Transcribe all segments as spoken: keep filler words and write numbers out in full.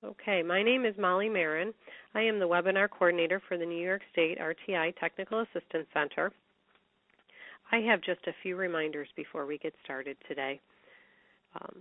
Okay, my name is Molly Marin. I am the webinar coordinator for the New York State R T I Technical Assistance Center. I have just a few reminders before we get started today. Um,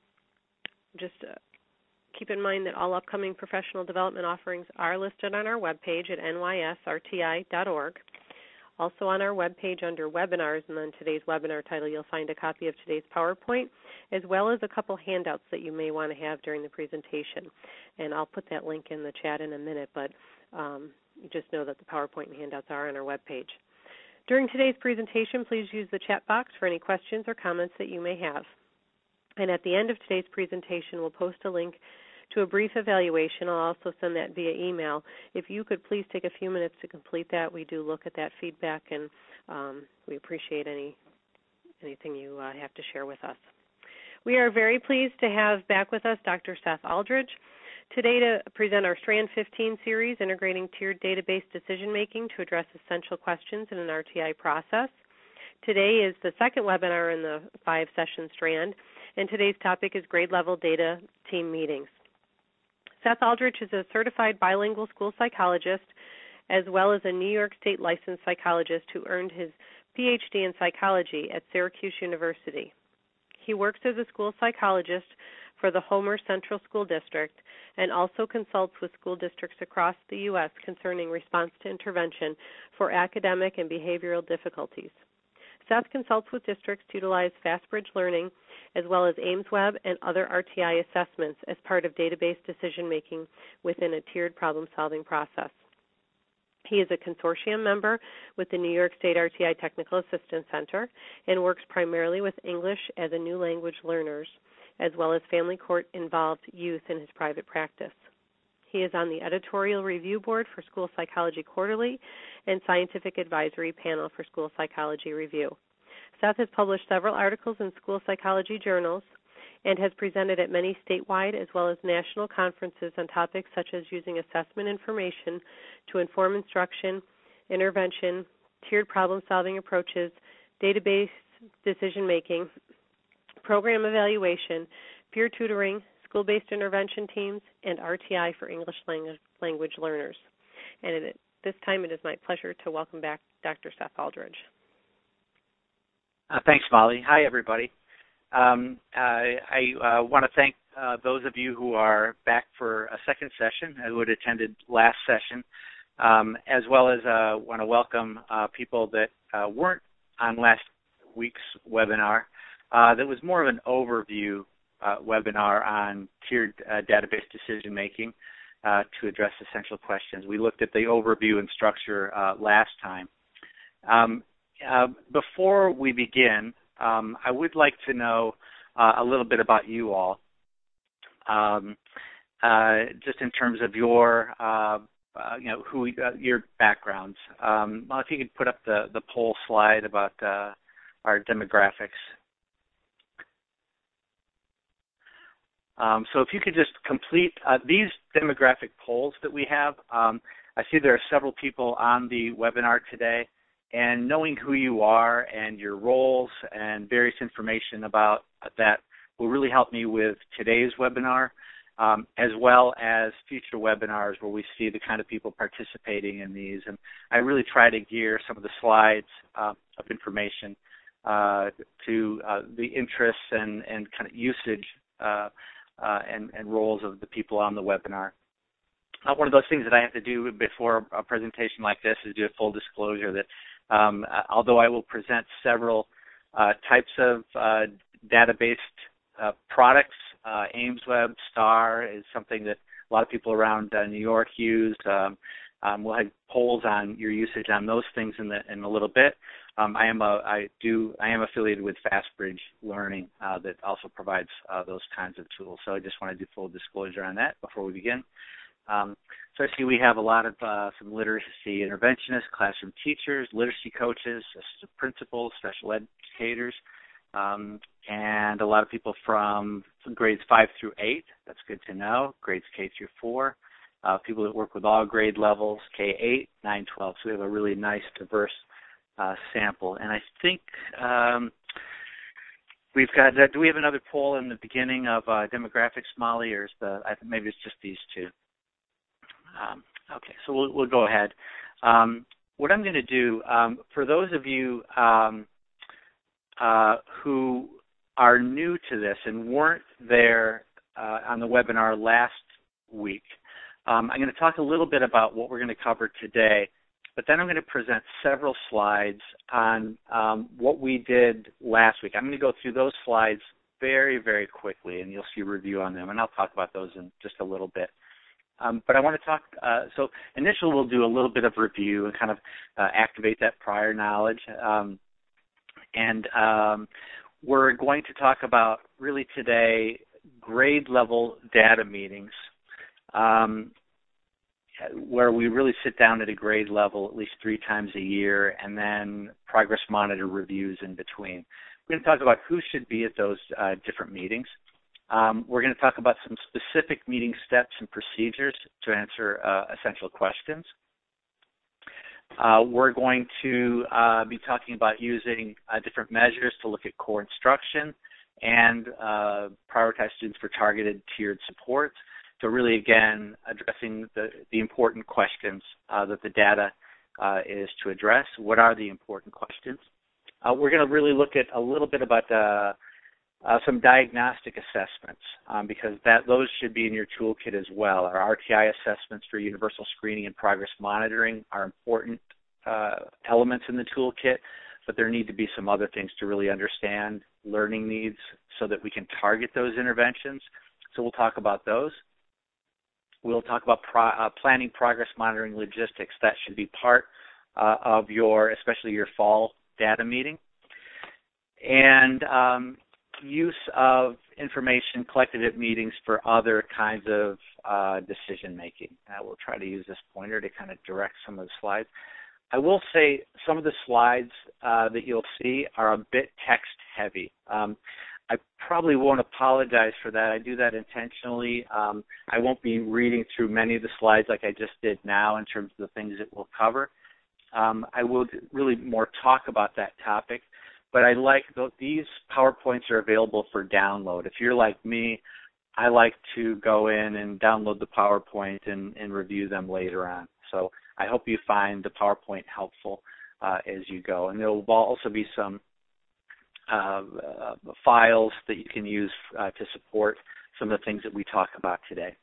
just uh, keep in mind that all upcoming professional development offerings are listed on our webpage at N Y S R T I dot org. Also on our webpage under webinars and then today's webinar title, you'll find a copy of today's PowerPoint as well as a couple handouts that you may want to have during the presentation. And I'll put that link in the chat in a minute, but um, you just know that the PowerPoint and handouts are on our webpage. During today's presentation, please use the chat box for any questions or comments that you may have. And at the end of today's presentation, we'll post a link to a brief evaluation. I'll also send that via email. If you could please take a few minutes to complete that, we do look at that feedback, and um, we appreciate any anything you uh, have to share with us. We are very pleased to have back with us Doctor Seth Aldridge today to present our Strand fifteen series, Integrating Tiered Database Decision-Making to Address Essential Questions in an R T I Process. Today is the second webinar in the five-session strand, and today's topic is grade-level data team meetings. Seth Aldridge is a certified bilingual school psychologist as well as a New York State licensed psychologist who earned his P H D in psychology at Syracuse University. He works as a school psychologist for the Homer Central School District and also consults with school districts across the U S concerning response to intervention for academic and behavioral difficulties. Seth consults with districts to utilize FastBridge Learning as well as AIMSweb and other R T I assessments as part of database decision-making within a tiered problem-solving process. He is a consortium member with the New York State R T I Technical Assistance Center and works primarily with English as a new language learners as well as family court-involved youth in his private practice. He is on the editorial review board for School Psychology Quarterly and scientific advisory panel for School Psychology Review. Seth has published several articles in school psychology journals and has presented at many statewide as well as national conferences on topics such as using assessment information to inform instruction, intervention, tiered problem-solving approaches, database decision-making, program evaluation, peer tutoring, school-based intervention teams, and R T I for English language learners. And at this time, it is my pleasure to welcome back Doctor Seth Aldridge. Uh, thanks, Molly. Hi, everybody. Um, uh, I uh, want to thank uh, those of you who are back for a second session, who had attended last session, um, as well as uh, want to welcome uh, people that uh, weren't on last week's webinar. Uh, that was more of an overview Uh, webinar on tiered uh, database decision-making uh, to address essential questions. We looked at the overview and structure uh, last time. Um, uh, before we begin, um, I would like to know uh, a little bit about you all, um, uh, just in terms of your, uh, uh, you know, who uh, your backgrounds. Um, well, if you could put up the, the poll slide about uh, our demographics. Um, so if you could just complete uh, these demographic polls that we have. Um, I see there are several people on the webinar today, and knowing who you are and your roles and various information about that will really help me with today's webinar, um, as well as future webinars where we see the kind of people participating in these. And I really try to gear some of the slides uh, of information uh, to uh, the interests and, and kind of usage uh, Uh, and, and roles of the people on the webinar. Uh, one of those things that I have to do before a presentation like this is do a full disclosure that um, although I will present several uh, types of uh, database uh, products, uh, AIMSweb, STAR is something that a lot of people around uh, New York use. Um, um, we'll have polls on your usage on those things in, the, in a little bit. Um, I am a, I do I am affiliated with FastBridge Learning uh, that also provides uh, those kinds of tools. So I just want to do full disclosure on that before we begin. Um, so I see we have a lot of uh, some literacy interventionists, classroom teachers, literacy coaches, assistant principals, special educators, um, and a lot of people from grades five through eight. That's good to know. Grades K through four. Uh, people that work with all grade levels, K eight, nine, twelve. So we have a really nice, diverse Uh, sample. And I think um, we've got, uh, do we have another poll in the beginning of uh, demographics, Molly, or is the, I think maybe it's just these two? Um, okay, so we'll, we'll go ahead. Um, what I'm going to do, um, for those of you um, uh, who are new to this and weren't there uh, on the webinar last week, um, I'm going to talk a little bit about what we're going to cover today, but then I'm going to present several slides on um, what we did last week. I'm going to go through those slides very, very quickly, and you'll see a review on them, and I'll talk about those in just a little bit. Um, but I want to talk, uh, so initially we'll do a little bit of review and kind of uh, activate that prior knowledge. Um, and um, we're going to talk about really today grade level data meetings um, where we really sit down at a grade level at least three times a year, and then progress monitor reviews in between. We're going to talk about who should be at those uh, different meetings. Um, we're going to talk about some specific meeting steps and procedures to answer uh, essential questions. Uh, we're going to uh, be talking about using uh, different measures to look at core instruction and uh, prioritize students for targeted tiered support. So really, again, addressing the, the important questions uh, that the data uh, is to address. What are the important questions? Uh, we're going to really look at a little bit about uh, uh, some diagnostic assessments um, because that those should be in your toolkit as well. Our R T I assessments for universal screening and progress monitoring are important uh, elements in the toolkit, but there need to be some other things to really understand learning needs so that we can target those interventions. So we'll talk about those. We'll talk about pro, uh, planning progress monitoring logistics. That should be part uh, of your, especially your fall data meeting. And um, use of information collected at meetings for other kinds of uh, decision making. I will try to use this pointer to kind of direct some of the slides. I will say some of the slides uh, that you'll see are a bit text heavy. Um, I probably won't apologize for that. I do that intentionally. Um, I won't be reading through many of the slides like I just did now in terms of the things that we'll cover. Um, I will really more talk about that topic, but I like the, these PowerPoints are available for download. If you're like me, I like to go in and download the PowerPoint and, and review them later on. So I hope you find the PowerPoint helpful uh, as you go. And there will also be some Uh, uh, files that you can use uh, to support some of the things that we talk about today.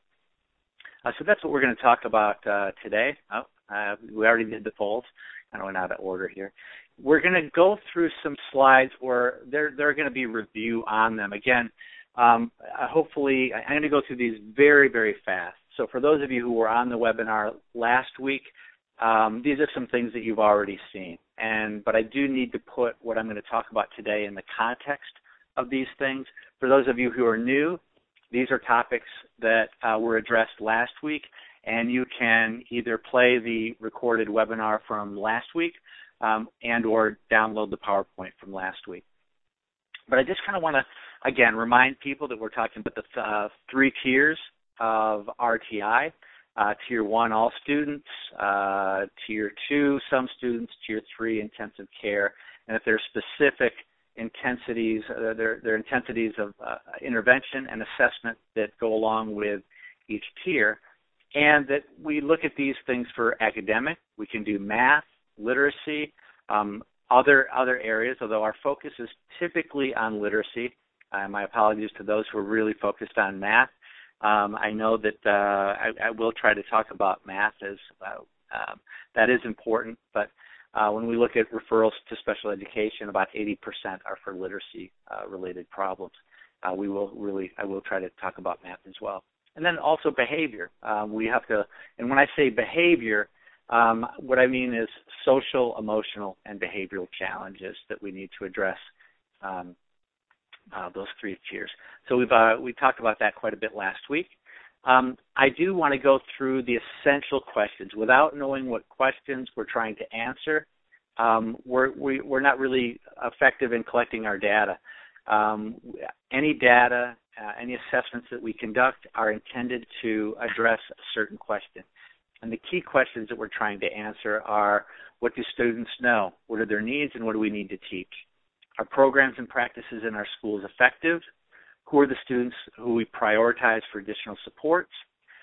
Uh, so that's what we're going to talk about uh, today. Oh, uh, we already did the polls. I don't know out of order here. We're going to go through some slides where there, there are going to be review on them. Again, um, uh, hopefully, I'm going to go through these very, very fast. So for those of you who were on the webinar last week, Um, these are some things that you've already seen, and but I do need to put what I'm going to talk about today in the context of these things. For those of you who are new, these are topics that uh, were addressed last week, and you can either play the recorded webinar from last week um, and or download the PowerPoint from last week. But I just kind of want to, again, remind people that we're talking about the uh, three tiers of R T I. Uh, tier one, all students, uh, tier two, some students, tier three, intensive care, and if there are specific intensities, uh, there, there are intensities of uh, intervention and assessment that go along with each tier, and that we look at these things for academic. We can do math, literacy, um, other other areas, although our focus is typically on literacy. Uh, my apologies to those who are really focused on math. Um, I know that uh, I, I will try to talk about math as uh, um, that is important, but uh, when we look at referrals to special education, about eighty percent are for literacy-related uh, problems. Uh, we will really, I will try to talk about math as well. And then also behavior. Um, we have to, and when I say behavior, um, what I mean is social, emotional, and behavioral challenges that we need to address. Um, Uh, those three tiers. So we've uh, we talked about that quite a bit last week. Um, I do want to go through the essential questions. Without knowing what questions we're trying to answer, um, we're we, we're not really effective in collecting our data. Um, any data, uh, any assessments that we conduct are intended to address a certain question. And the key questions that we're trying to answer are: what do students know? What are their needs, and what do we need to teach? Are programs and practices in our schools effective? Who are the students who we prioritize for additional supports?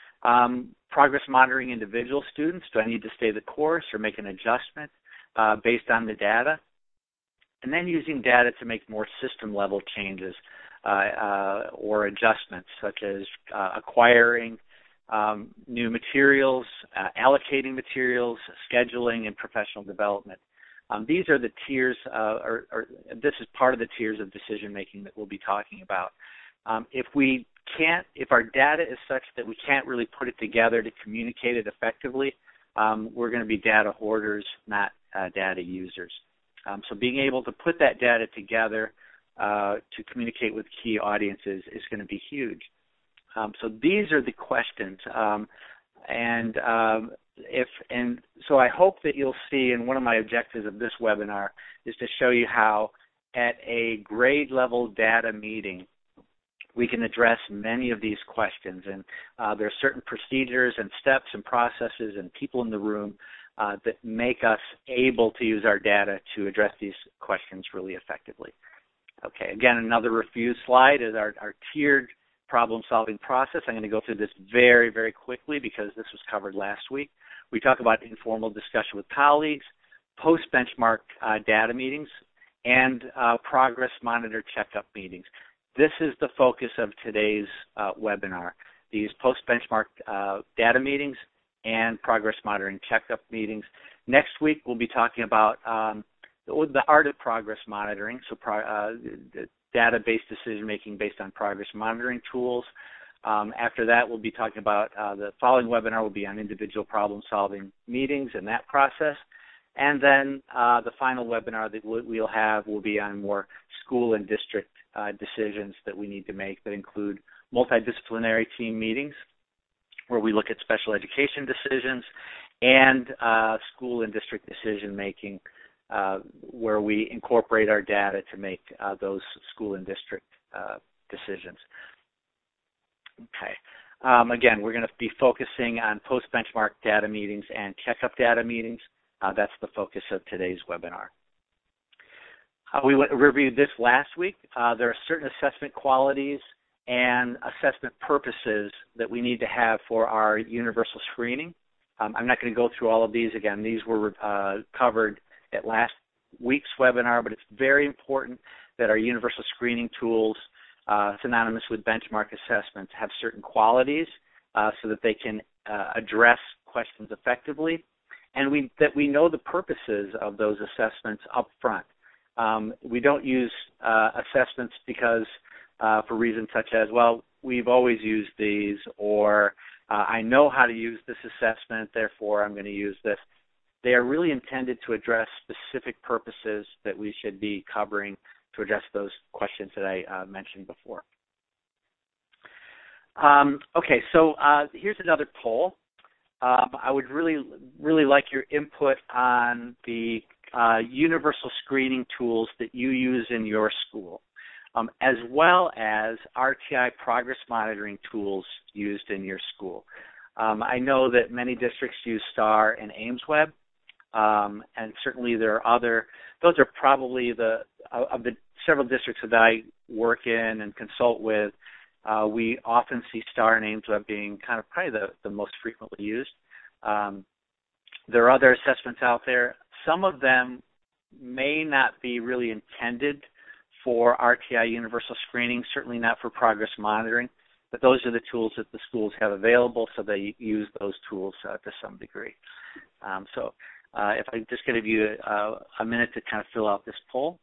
Um, progress monitoring individual students. Do I need to stay the course or make an adjustment uh, based on the data? And then using data to make more system-level changes uh, uh, or adjustments, such as uh, acquiring um, new materials, uh, allocating materials, scheduling, and professional development. Um, these are the tiers, uh, or, or this is part of the tiers of decision-making that we'll be talking about. Um, if we can't, if our data is such that we can't really put it together to communicate it effectively, um, we're going to be data hoarders, not uh, data users. Um, so being able to put that data together uh, to communicate with key audiences is going to be huge. Um, so these are the questions, um, and um, if and so I hope that you'll see. And one of my objectives of this webinar is to show you how, at a grade level data meeting, we can address many of these questions. And uh, there are certain procedures and steps and processes and people in the room uh, that make us able to use our data to address these questions really effectively. Okay, again, another review slide is our, our tiered problem-solving process. I'm going to go through this very, very quickly because this was covered last week. We talk about informal discussion with colleagues, post-benchmark uh, data meetings, and uh, progress monitor checkup meetings. This is the focus of today's uh, webinar, these post-benchmark uh, data meetings and progress monitoring checkup meetings. Next week, we'll be talking about um, the, the art of progress monitoring, so pro, uh, data-based decision-making based on progress monitoring tools. Um, after that, we'll be talking about uh, the following webinar will be on individual problem-solving meetings and that process. And then uh, the final webinar that we'll have will be on more school and district uh, decisions that we need to make that include multidisciplinary team meetings, where we look at special education decisions, and uh, school and district decision-making, uh, where we incorporate our data to make uh, those school and district uh, decisions. Okay. Um, again, we're going to be focusing on post-benchmark data meetings and checkup data meetings. Uh, that's the focus of today's webinar. Uh, we reviewed this last week. Uh, there are certain assessment qualities and assessment purposes that we need to have for our universal screening. Um, I'm not going to go through all of these again. These were uh, covered at last week's webinar, but it's very important that our universal screening tools, uh, synonymous with benchmark assessments, have certain qualities uh, so that they can uh, address questions effectively, and we, that we know the purposes of those assessments up front. Um, we don't use uh, assessments because uh, for reasons such as, well, we've always used these, or uh, I know how to use this assessment, therefore I'm going to use this. They are really intended to address specific purposes that we should be covering to address those questions that I uh, mentioned before. Um, okay, so uh, here's another poll. Um, I would really, really like your input on the uh, universal screening tools that you use in your school, um, as well as R T I progress monitoring tools used in your school. Um, I know that many districts use STAR and AIMSweb, um, and certainly there are other, those are probably the, of the several districts that I work in and consult with, uh, we often see STAR and AIMSweb being kind of probably the, the most frequently used. Um, there are other assessments out there. Some of them may not be really intended for R T I universal screening, certainly not for progress monitoring, but those are the tools that the schools have available, so they use those tools uh, to some degree. Um, so uh, if I just give you a, a minute to kind of fill out this poll.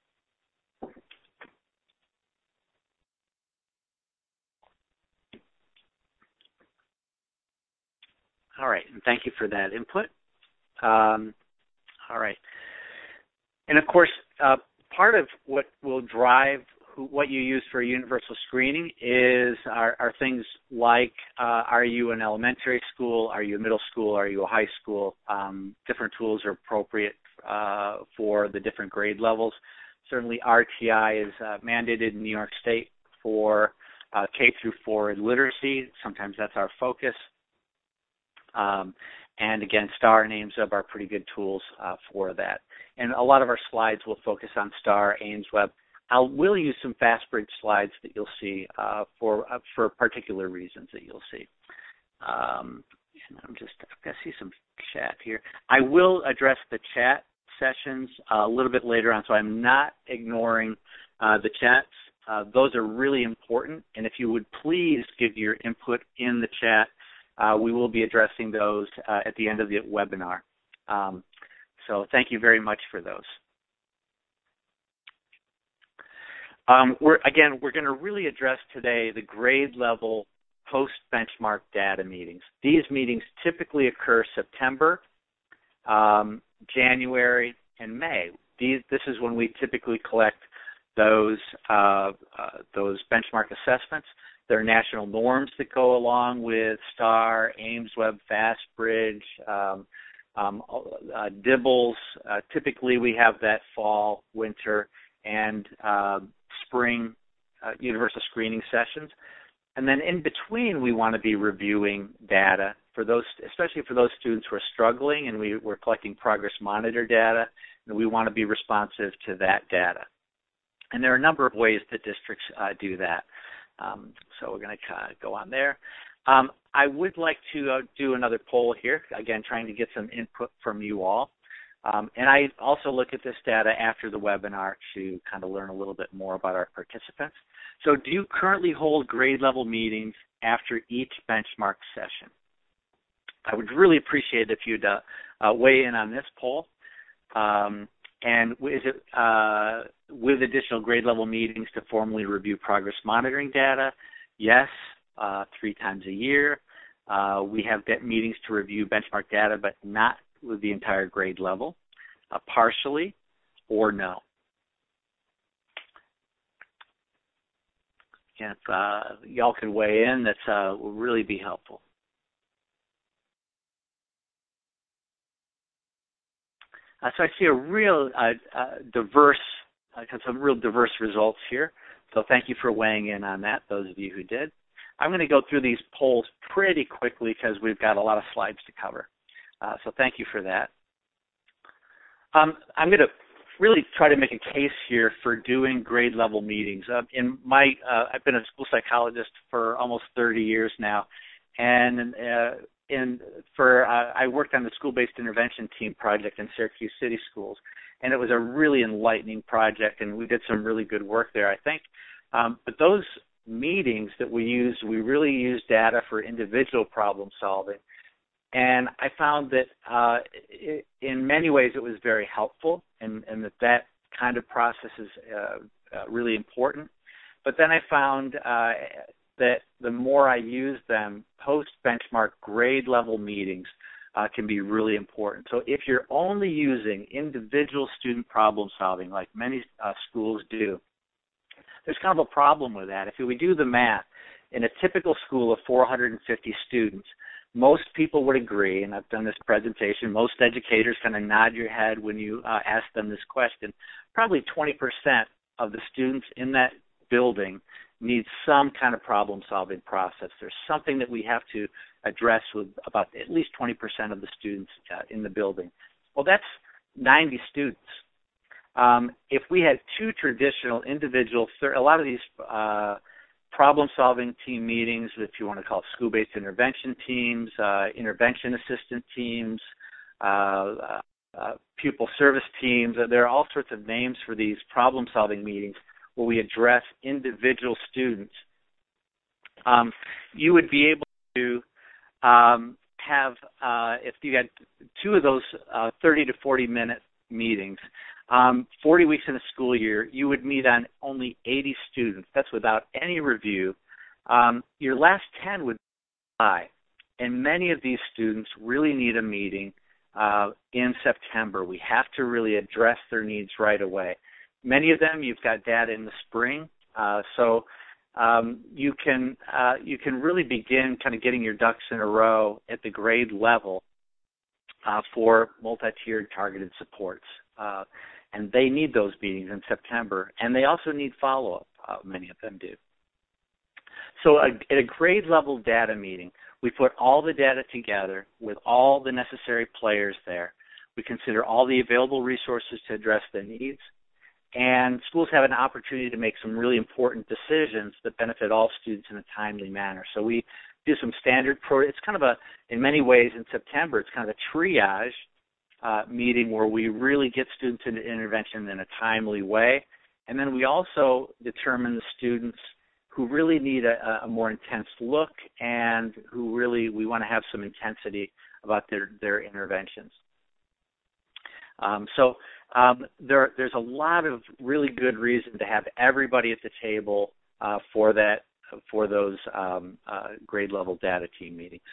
All right, and thank you for that input. Um, all right. And of course, uh, part of what will drive who, what you use for universal screening is are, are things like, uh, are you an elementary school, are you a middle school, are you a high school? Um, different tools are appropriate uh, for the different grade levels. Certainly R T I is uh, mandated in New York State for uh, K through four in literacy. Sometimes that's our focus. Um, And again, STAR and AIMSWeb are pretty good tools uh, for that. And a lot of our slides will focus on STAR, AIMSWeb. I will use some FastBridge slides that you'll see uh, for uh, for particular reasons that you'll see. Um, and I'm just, I see some chat here. I will address the chat sessions uh, a little bit later on, so I'm not ignoring uh, the chats. Uh, those are really important, and if you would please give your input in the chat, uh, we will be addressing those uh, at the end of the webinar. Um, so thank you very much for those. Um, we're, again, we're going to really address today the grade level post-benchmark data meetings. These meetings typically occur September, um, January, and May. These, this is when we typically collect those uh, uh, those benchmark assessments. There are national norms that go along with STAR, AIMSWeb, FastBridge, um, um, uh, DIBELS. Uh, typically, we have that fall, winter, and uh, spring uh, universal screening sessions. And then in between, we want to be reviewing data for those, especially for those students who are struggling, and we, we're collecting progress monitor data, and we want to be responsive to that data. And there are a number of ways that districts uh, do that. Um, so we're going to uh, go on there. Um, I would like to uh, do another poll here, again, trying to get some input from you all. Um, and I also look at this data after the webinar to kind of learn a little bit more about our participants. So do you currently hold grade level meetings after each benchmark session? I would really appreciate it if you'd uh, uh, weigh in on this poll. Um, and is it uh, with additional grade level meetings to formally review progress monitoring data? Yes, uh, three times a year. Uh, we have meetings to review benchmark data, but not with the entire grade level, uh, partially, or no. And if uh, y'all could weigh in, that uh, will really be helpful. Uh, so I see a real uh, uh, diverse, uh, some real diverse results here. So thank you for weighing in on that, those of you who did. I'm going to go through these polls pretty quickly because we've got a lot of slides to cover. Uh, so thank you for that. Um, I'm going to really try to make a case here for doing grade level meetings. Uh, in my, uh, I've been a school psychologist for almost thirty years now, and uh, in for uh, I worked on the school-based intervention team project in Syracuse City Schools, and it was a really enlightening project, and we did some really good work there, I think. Um, but those meetings that we used, we really used data for individual problem solving. And I found that uh, it, in many ways it was very helpful, and, and that that kind of process is uh, uh, really important. But then I found uh, that the more I use them, post-benchmark grade level meetings uh, can be really important. So if you're only using individual student problem solving, like many uh, schools do, there's kind of a problem with that. If we do the math, in a typical school of four hundred fifty students, most people would agree, and I've done this presentation, most educators kind of nod your head when you uh, ask them this question, probably twenty percent of the students in that building need some kind of problem-solving process. There's something that we have to address with about at least twenty percent of the students uh, in the building. Well, that's ninety students. Um, if we had two traditional individual, a lot of these uh, problem-solving team meetings, if you want to call it school-based intervention teams, uh, intervention assistant teams, uh, uh, pupil service teams. There are all sorts of names for these problem-solving meetings where we address individual students. Um, you would be able to um, have, uh, if you had two of those uh, thirty to forty minute meetings, Um, forty weeks in a school year, you would meet on only eighty students. That's without any review. Um, your last ten would be high, and many of these students really need a meeting uh, in September. We have to really address their needs right away. Many of them, you've got data in the spring, uh, so um, you can uh, you can really begin kind of getting your ducks in a row at the grade level uh, for multi-tiered targeted supports. Uh, and they need those meetings in September, and they also need follow-up, uh, many of them do. So a, at a grade level data meeting, We put all the data together with all the necessary players there. We consider all the available resources to address their needs, and schools have an opportunity to make some really important decisions that benefit all students in a timely manner. So we do some standard, pro it's kind of a, in many ways in September, it's kind of a triage uh, meeting where we really get students into intervention in a timely way. And then we also determine the students who really need a, a more intense look and who really, we want to have some intensity about their, their interventions. Um, so um, there, there's a lot of really good reason to have everybody at the table uh, for that, for those um, uh, grade level data team meetings.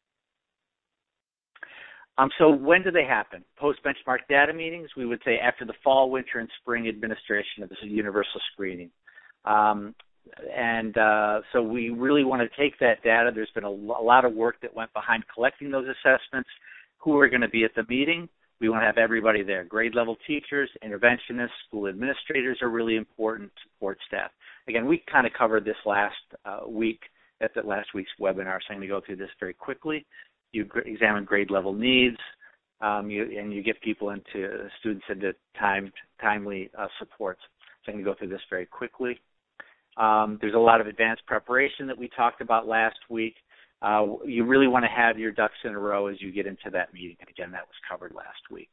Um, so when do they happen? Post-benchmark data meetings, we would say after the fall, winter, and spring administration of this universal screening. Um, and uh, so we really want to take that data. There's been a, a lot of work that went behind collecting those assessments. Who are going to be at the meeting? We want to have everybody there. Grade level teachers, interventionists, school administrators are really important, support staff. Again, we kind of covered this last uh, week at the last week's webinar, so I'm going to go through this very quickly. You gr examine grade level needs, um, you, and you get people into, uh, students into timed, timely uh, supports. So I'm going to go through this very quickly. Um, there's a lot of advanced preparation that we talked about last week. Uh, you really want to have your ducks in a row as you get into that meeting. And again, that was covered last week.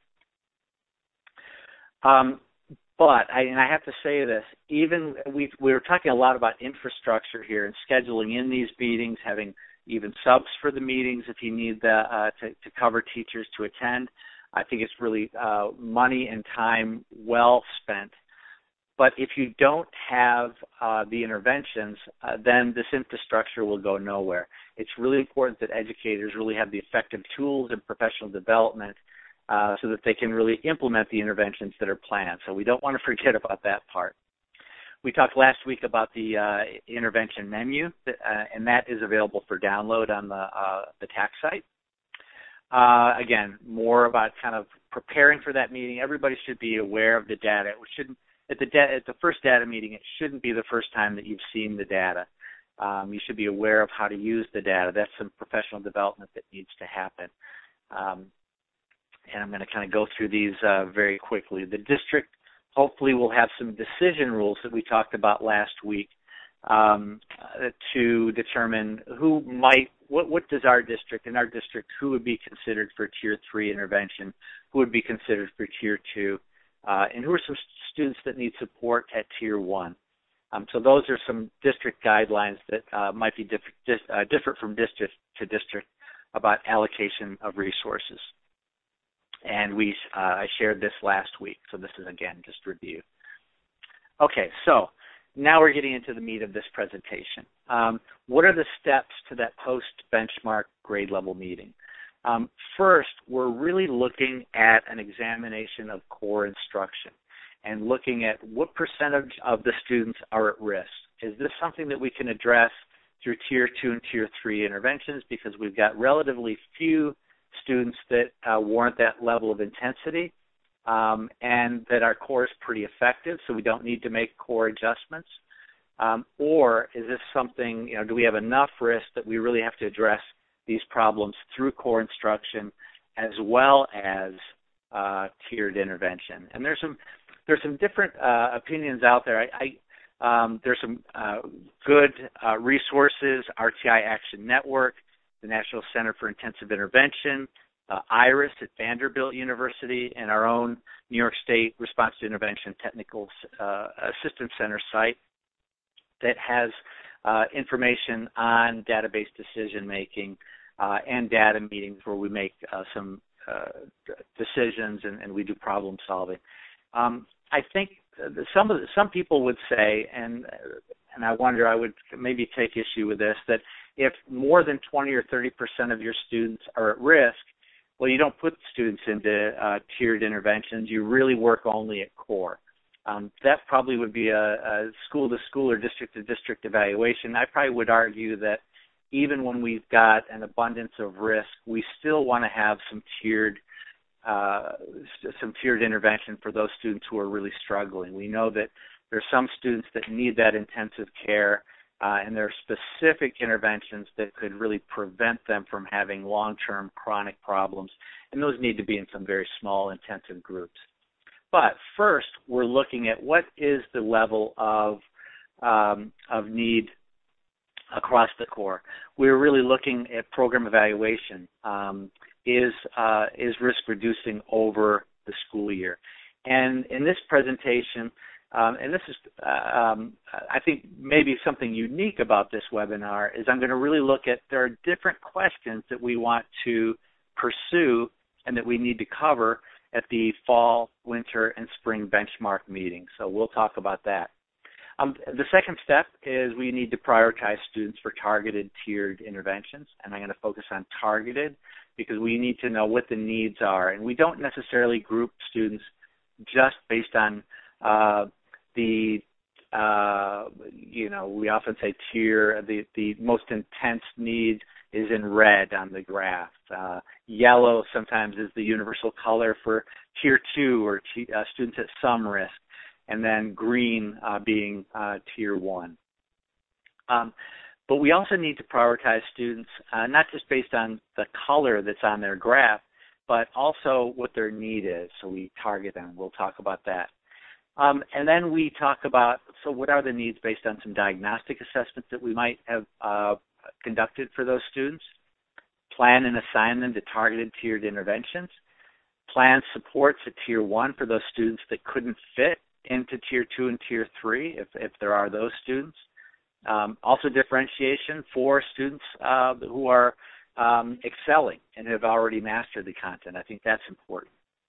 Um, but, I, and I have to say this, even we we were talking a lot about infrastructure here and scheduling in these meetings, having even subs for the meetings if you need the, uh, to, to cover teachers to attend. I think it's really uh, money and time well spent. But if you don't have uh, the interventions, uh, then this infrastructure will go nowhere. It's really important that educators really have the effective tools and professional development uh, so that they can really implement the interventions that are planned. So we don't want to forget about that part. We talked last week about the uh, intervention menu, that, uh, and that is available for download on the, uh, the TAC site. Uh, again, more about kind of preparing for that meeting. Everybody should be aware of the data. It shouldn't At the, at the first data meeting, it shouldn't be the first time that you've seen the data. Um, you should be aware of how to use the data. That's some professional development that needs to happen. Um, and I'm going to kind of go through these uh, very quickly. The district hopefully will have some decision rules that we talked about last week um, uh, to determine who might, what, what does our district, in our district, who would be considered for tier three intervention, who would be considered for tier two, Uh, and who are some students that need support at tier one. Um, so those are some district guidelines that uh, might be diff dis uh, different from district to district about allocation of resources. And we, uh, I shared this last week, so this is, again, just review. Okay, so now we're getting into the meat of this presentation. Um, what are the steps to that post-benchmark grade level meeting? Um, first, we're really looking at an examination of core instruction and looking at what percentage of the students are at risk. Is this something that we can address through tier two and tier three interventions because we've got relatively few students that uh, warrant that level of intensity um, and that our core is pretty effective, so we don't need to make core adjustments? Um, or is this something, you know, do we have enough risk that we really have to address these problems through core instruction as well as uh, tiered intervention? And there's some there's some different uh, opinions out there. I, I um, there's some uh, good uh, resources: R T I Action Network, the National Center for Intensive Intervention, uh, IRIS at Vanderbilt University, and our own New York State Response to Intervention Technical uh, Assistance Center site that has uh, information on database decision making uh, and data meetings where we make uh, some uh, decisions and, and we do problem solving. Um, I think some of the, some people would say, and and I wonder, I would maybe take issue with this, that if more than twenty or thirty percent of your students are at risk, well, you don't put students into uh, tiered interventions. You really work only at core. Um, that probably would be a, a school-to-school or district-to-district evaluation. I probably would argue that even when we've got an abundance of risk, we still want to have some tiered uh, some tiered intervention for those students who are really struggling. We know that there are some students that need that intensive care Uh, and there are specific interventions that could really prevent them from having long-term chronic problems, and those need to be in some very small intensive groups. But first, we're looking at what is the level of, um, of need across the core. We're really looking at program evaluation. Um, is, uh, is risk reducing over the school year? And in this presentation, Um, and this is, uh, um, I think, maybe something unique about this webinar is I'm going to really look at there are different questions that we want to pursue and that we need to cover at the fall, winter, and spring benchmark meetings. So we'll talk about that. Um, the second step is we need to prioritize students for targeted tiered interventions, and I'm going to focus on targeted because we need to know what the needs are. And we don't necessarily group students just based on uh, the, uh, you know, we often say tier, the, the most intense need is in red on the graph. Uh, yellow sometimes is the universal color for tier two or t- uh, students at some risk, and then green uh, being uh, tier one. Um, but we also need to prioritize students, uh, not just based on the color that's on their graph, but also what their need is. So we target them. We'll talk about that. Um, and then we talk about, so what are the needs based on some diagnostic assessments that we might have uh, conducted for those students, plan and assign them to targeted tiered interventions, plan supports at tier one for those students that couldn't fit into tier two and tier three, if, if there are those students. Um, also differentiation for students uh, who are um, excelling and have already mastered the content. I think that's important.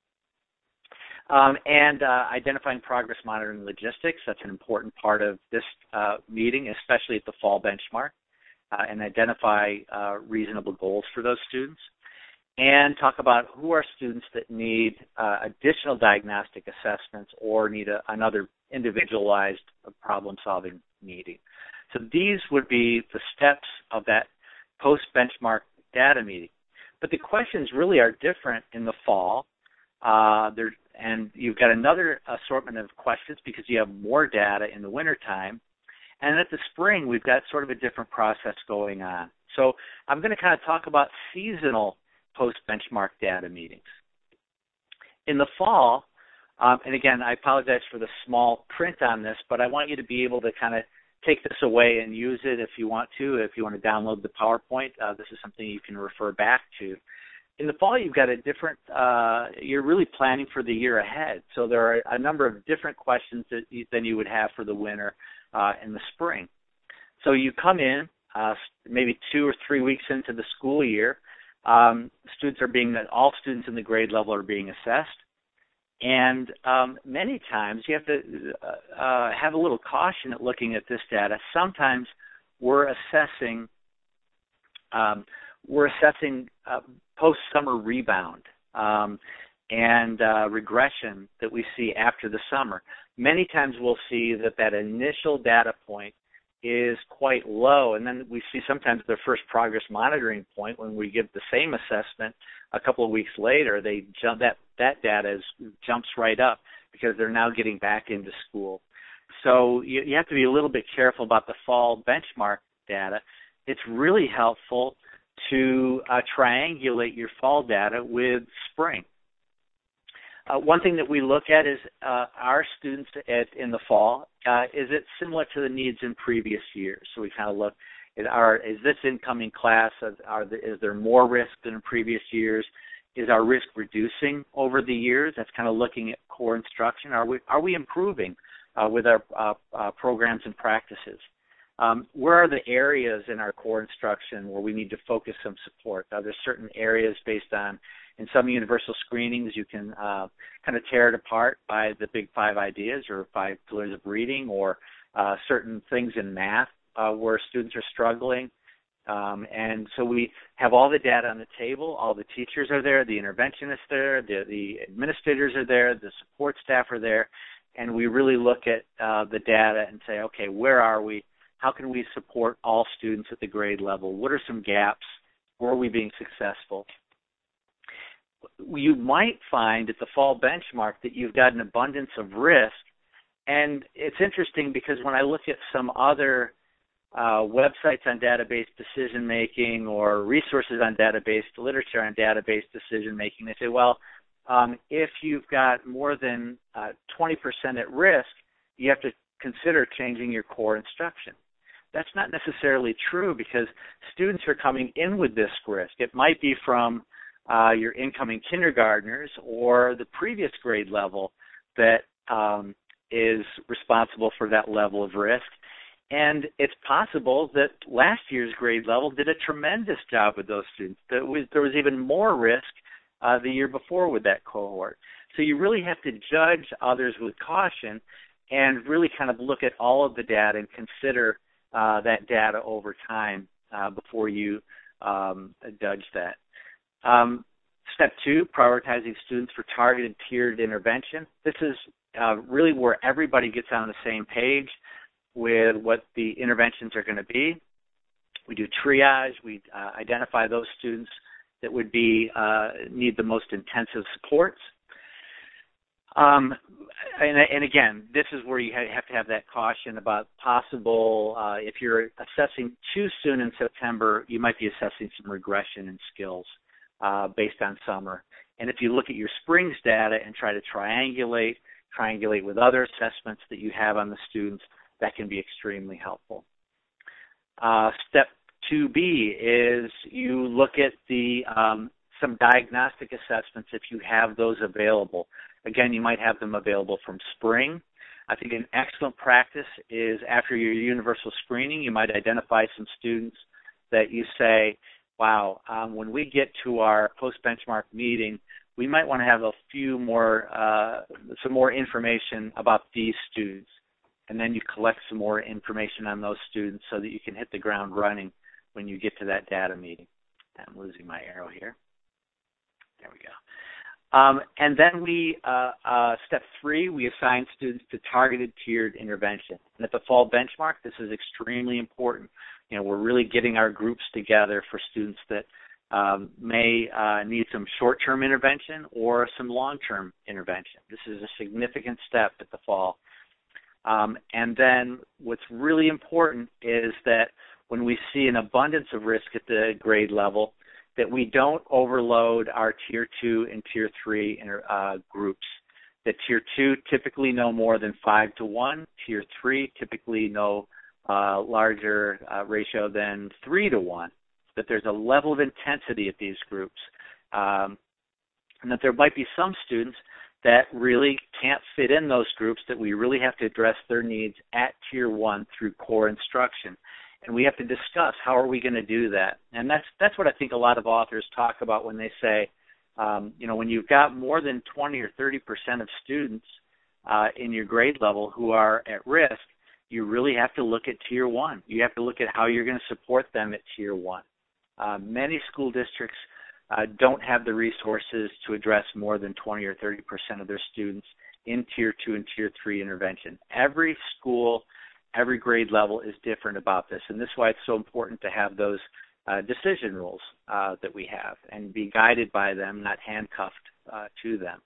Um, and uh, identifying progress monitoring logistics, that's an important part of this uh, meeting, especially at the fall benchmark, uh, and identify uh, reasonable goals for those students. And talk about who are students that need uh, additional diagnostic assessments or need a, another individualized problem-solving meeting. So these would be the steps of that post-benchmark data meeting. But the questions really are different in the fall. Uh, there, and you've got another assortment of questions because you have more data in the wintertime. And at the spring, we've got sort of a different process going on. So I'm going to kind of talk about seasonal post-benchmark data meetings. In the fall, um, and again, I apologize for the small print on this, but I want you to be able to kind of take this away and use it if you want to. If you want to download the PowerPoint, uh, this is something you can refer back to. In the fall, you've got a different, uh, you're really planning for the year ahead. So there are a number of different questions that you, than you would have for the winter uh, and the spring. So you come in uh, maybe two or three weeks into the school year. Um, students are being, all students in the grade level are being assessed. And um, many times you have to uh, have a little caution at looking at this data. Sometimes we're assessing um, we're assessing uh, post-summer rebound um, and uh, regression that we see after the summer. Many times we'll see that that initial data point is quite low, and then we see sometimes the first progress monitoring point when we give the same assessment a couple of weeks later, they jump, that, that data is, jumps right up because they're now getting back into school. So you, you have to be a little bit careful about the fall benchmark data. It's really helpful to uh, triangulate your fall data with spring. Uh, one thing that we look at is uh, our students at, in the fall, uh, is it similar to the needs in previous years? So we kind of look at our, is this incoming class, are the, is there more risk than in previous years? Is our risk reducing over the years? That's kind of looking at core instruction. Are we, are we improving uh, with our uh, uh, programs and practices? Um, where are the areas in our core instruction where we need to focus some support? Are there certain areas based on, in some universal screenings, you can uh, kind of tear it apart by the big five ideas or five pillars of reading, or uh, certain things in math uh, where students are struggling. Um, and so we have all the data on the table. All the teachers are there, the interventionists there, the, the administrators are there, the support staff are there, and we really look at uh, the data and say, okay, where are we? How can we support all students at the grade level? What are some gaps? Where are we being successful? You might find at the fall benchmark that you've got an abundance of risk. And it's interesting because when I look at some other uh, websites on database decision making or resources on database, literature on database decision making. They say, well, um, if you've got more than uh, twenty percent at risk, you have to consider changing your core instruction. That's not necessarily true because students are coming in with this risk. It might be from uh, your incoming kindergartners or the previous grade level that um, is responsible for that level of risk. And it's possible that last year's grade level did a tremendous job with those students. There was, there was even more risk uh, the year before with that cohort. So you really have to judge others with caution and really kind of look at all of the data and consider uh, that data over time uh, before you um, judge that. Um, step two, prioritizing students for targeted tiered intervention. This is uh, really where everybody gets on the same page with what the interventions are going to be. We do triage. We uh, identify those students that would be uh, need the most intensive supports. Um, and, and again, this is where you have to have that caution about possible, uh, if you're assessing too soon in September, you might be assessing some regression in skills uh, based on summer. And if you look at your Springs data and try to triangulate, triangulate with other assessments that you have on the students, that can be extremely helpful. Uh, step two B is you look at the um, some diagnostic assessments if you have those available. Again, you might have them available from spring. I think an excellent practice is after your universal screening, you might identify some students that you say, wow, um, when we get to our post-benchmark meeting, we might want to have a few more, uh, some more information about these students. And then you collect some more information on those students so that you can hit the ground running when you get to that data meeting. I'm losing my arrow here. There we go. Um, and then we, uh, uh, step three, we assign students to targeted tiered intervention. And at the fall benchmark, this is extremely important. You know, we're really getting our groups together for students that um, may uh, need some short-term intervention or some long-term intervention. This is a significant step at the fall. Um, and then what's really important is that when we see an abundance of risk at the grade level, that we don't overload our tier two and tier three uh, groups. That tier two typically no more than five to one, tier three typically no uh, larger uh, ratio than three to one. That there's a level of intensity at these groups, um, and that there might be some students that really can't fit in those groups, that we really have to address their needs at tier one through core instruction. And we have to discuss how are we going to do that. And that's that's what I think a lot of authors talk about when they say, um, you know, when you've got more than twenty or thirty percent of students uh, in your grade level who are at risk, you really have to look at tier one. You have to look at how you're going to support them at tier one. Uh, many school districts uh, don't have the resources to address more than twenty or thirty percent of their students in tier two and tier three intervention. Every school, every grade level is different about this, and this is why it's so important to have those uh, decision rules uh, that we have and be guided by them, not handcuffed uh, to them.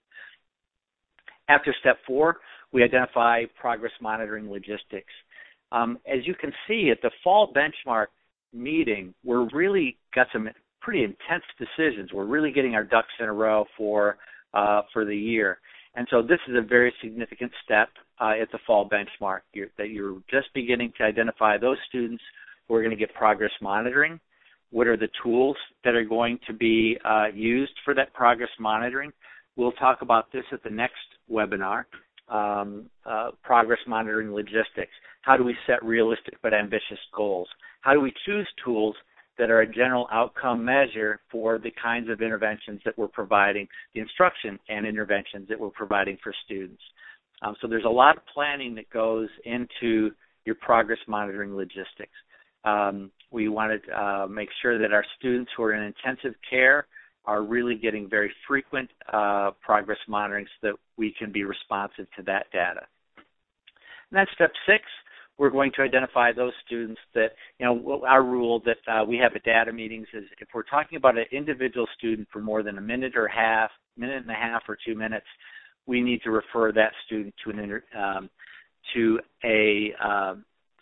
After step four, we identify progress monitoring logistics. Um, as you can see at the fall benchmark meeting, we're really got some pretty intense decisions. We're really getting our ducks in a row for uh, for the year. And so this is a very significant step uh, at the fall benchmark, you're, that you're just beginning to identify those students who are going to get progress monitoring. What are the tools that are going to be uh, used for that progress monitoring? We'll talk about this at the next webinar, um, uh, progress monitoring logistics. How do we set realistic but ambitious goals? How do we choose tools that are a general outcome measure for the kinds of interventions that we're providing, the instruction and interventions that we're providing for students? Um, so there's a lot of planning that goes into your progress monitoring logistics. Um, we want to uh, make sure that our students who are in intensive care are really getting very frequent uh, progress monitoring so that we can be responsive to that data. And that's step six. We're going to identify those students that, you know, our rule that uh, we have at data meetings is if we're talking about an individual student for more than a minute or a half, minute and a half or two minutes, we need to refer that student to an inter, um, to a, uh,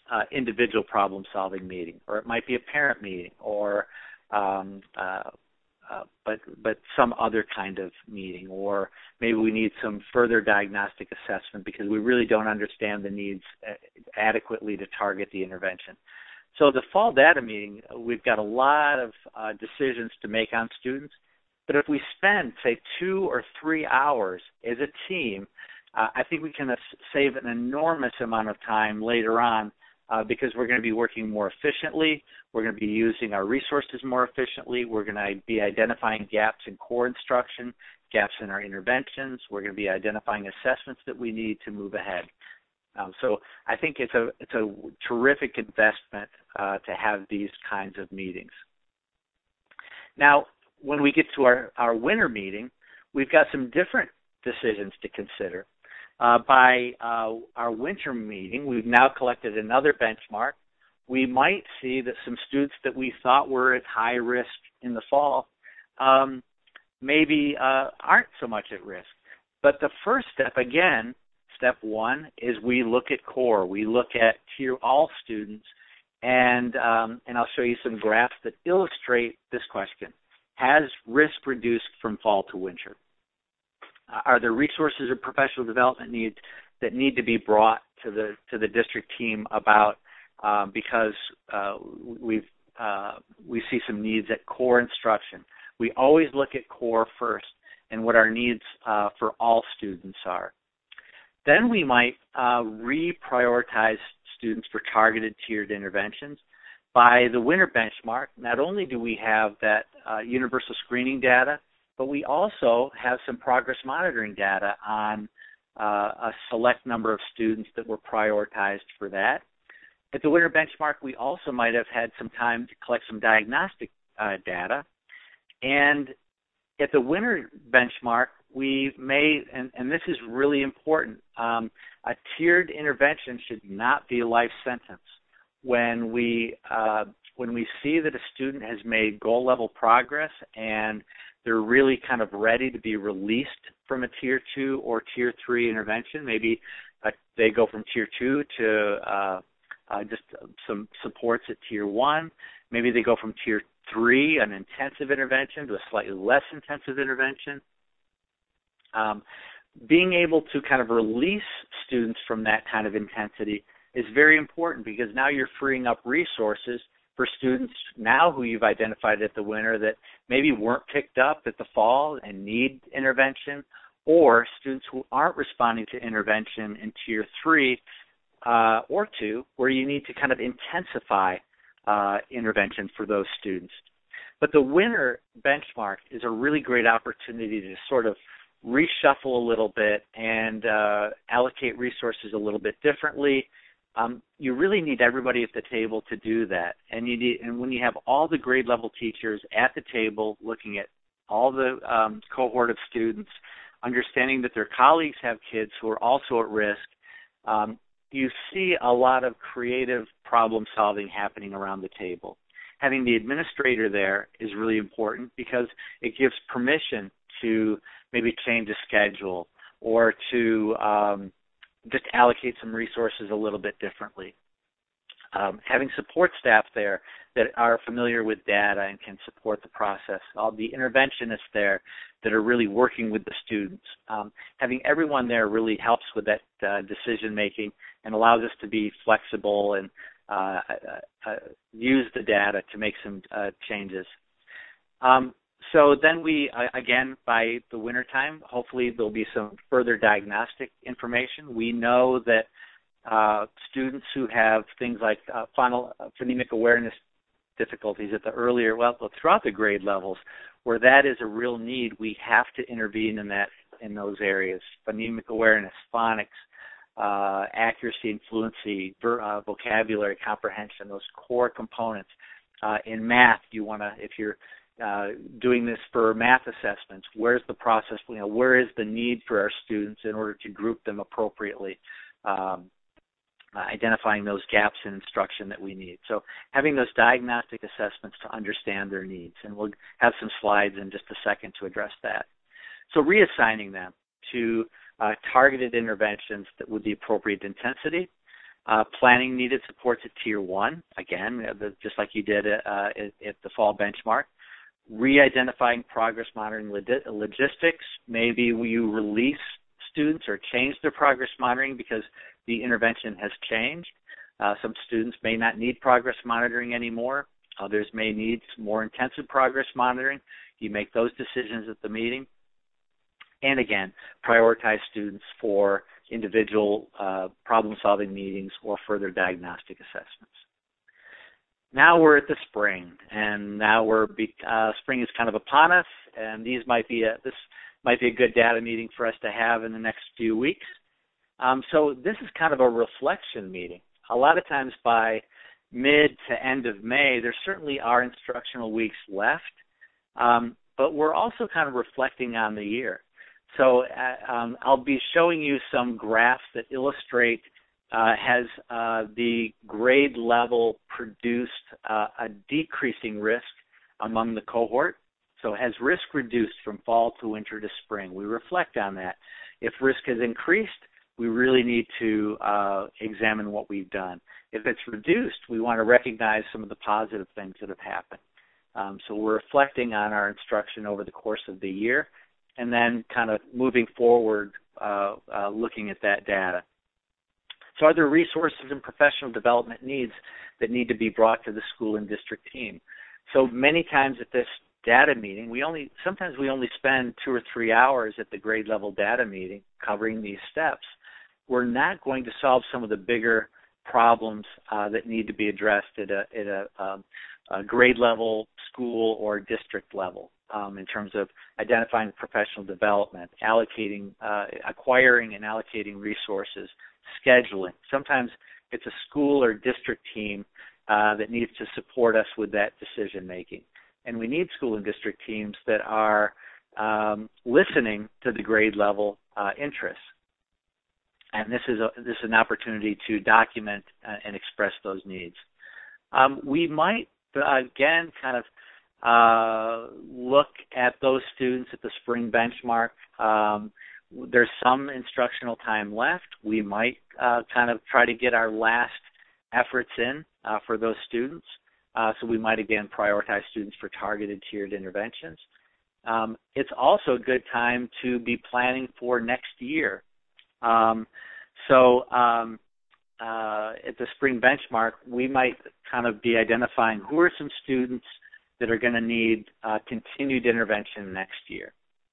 uh, individual problem-solving meeting, or it might be a parent meeting, or um, uh, uh, but but some other kind of meeting, or maybe we need some further diagnostic assessment because we really don't understand the needs adequately to target the intervention. So the fall data meeting, we've got a lot of uh, decisions to make on students, but if we spend, say, two or three hours as a team, uh, I think we can save an enormous amount of time later on uh, because we're going to be working more efficiently, we're going to be using our resources more efficiently, we're going to be identifying gaps in core instruction, gaps in our interventions, we're going to be identifying assessments that we need to move ahead. Um, so I think it's a it's a terrific investment uh, to have these kinds of meetings. Now, when we get to our, our winter meeting, we've got some different decisions to consider. Uh, by uh, our winter meeting, we've now collected another benchmark. We might see that some students that we thought were at high risk in the fall um, maybe uh, aren't so much at risk. But the first step, again, step one, is we look at core. We look at tier all students, and um, and I'll show you some graphs that illustrate this question. Has risk reduced from fall to winter? Uh, are there resources or professional development needs that need to be brought to the to the district team about uh, because uh, we've uh, we see some needs at core instruction? We always look at core first and what our needs uh, for all students are. Then we might uh, reprioritize students for targeted tiered interventions. By the winter benchmark, not only do we have that uh, universal screening data, but we also have some progress monitoring data on uh, a select number of students that were prioritized for that. At the winter benchmark, we also might have had some time to collect some diagnostic uh, data. And at the winter benchmark, we may, and, and this is really important, um, a tiered intervention should not be a life sentence. When we uh, when we see that a student has made goal level progress and they're really kind of ready to be released from a tier two or tier three intervention, maybe uh, they go from tier two to uh, uh, just some supports at tier one, maybe they go from tier three, an intensive intervention, to a slightly less intensive intervention. Um, being able to kind of release students from that kind of intensity is very important because now you're freeing up resources for students now who you've identified at the winter that maybe weren't picked up at the fall and need intervention, or students who aren't responding to intervention in tier three uh, or two, where you need to kind of intensify uh, intervention for those students. But the winter benchmark is a really great opportunity to sort of reshuffle a little bit and uh, allocate resources a little bit differently. Um, you really need everybody at the table to do that. And you need, and when you have all the grade level teachers at the table looking at all the um, cohort of students, understanding that their colleagues have kids who are also at risk, um, you see a lot of creative problem solving happening around the table. Having the administrator there is really important because it gives permission to maybe change a schedule or to um, just allocate some resources a little bit differently. Um, having support staff there that are familiar with data and can support the process. All the interventionists there that are really working with the students. Um, having everyone there really helps with that uh, decision making and allows us to be flexible and uh, uh, uh, use the data to make some uh, changes. Um, so then we, uh, again, by the wintertime, hopefully there'll be some further diagnostic information. We know that uh, students who have things like uh, phonol- phonemic awareness difficulties at the earlier, well, throughout the grade levels, where that is a real need, we have to intervene in that in those areas. Phonemic awareness, phonics, uh, accuracy and fluency, ver, uh, vocabulary comprehension, those core components. Uh, in math, you want to, if you're uh, doing this for math assessments, where's the process, you know, where is the need for our students in order to group them appropriately? Um, Uh, identifying those gaps in instruction that we need. So having those diagnostic assessments to understand their needs, and we'll have some slides in just a second to address that. So reassigning them to uh, targeted interventions that with the appropriate intensity, Uh, planning needed supports at Tier one, again, the, just like you did uh, at, at the fall benchmark. Re-identifying progress monitoring log- logistics. Maybe you release students or change their progress monitoring because the intervention has changed. Uh, some students may not need progress monitoring anymore. Others may need more intensive progress monitoring. You make those decisions at the meeting. And again, prioritize students for individual uh, problem-solving meetings or further diagnostic assessments. Now we're at the spring, and now we're be, uh, spring is kind of upon us, and these might be a, this might be a good data meeting for us to have in the next few weeks. Um, so this is kind of a reflection meeting. A lot of times by mid to end of May, there certainly are instructional weeks left, um, but we're also kind of reflecting on the year. So uh, um, I'll be showing you some graphs that illustrate uh, has uh, the grade level produced uh, a decreasing risk among the cohort. So has risk reduced from fall to winter to spring? We reflect on that. If risk has increased, we really need to uh, examine what we've done. If it's reduced, we want to recognize some of the positive things that have happened. Um, so we're reflecting on our instruction over the course of the year, and then kind of moving forward, uh, uh, looking at that data. So are there resources and professional development needs that need to be brought to the school and district team? So many times at this data meeting, we only sometimes we only spend two or three hours at the grade level data meeting covering these steps. We're not going to solve some of the bigger problems uh, that need to be addressed at a, at a, um, a grade level, school, or district level. Um, in terms of identifying professional development, allocating, uh, acquiring and allocating resources, scheduling. Sometimes it's a school or district team uh, that needs to support us with that decision making. And we need school and district teams that are um, listening to the grade level uh, interests. And this is, a, this is an opportunity to document and express those needs. Um, we might, again, kind of Uh, look at those students at the spring benchmark. Um, there's some instructional time left. We might uh, kind of try to get our last efforts in uh, for those students. Uh, so we might, again, prioritize students for targeted tiered interventions. Um, it's also a good time to be planning for next year. Um, so um, uh, at the spring benchmark, we might kind of be identifying who are some students that are going to need uh, continued intervention next year.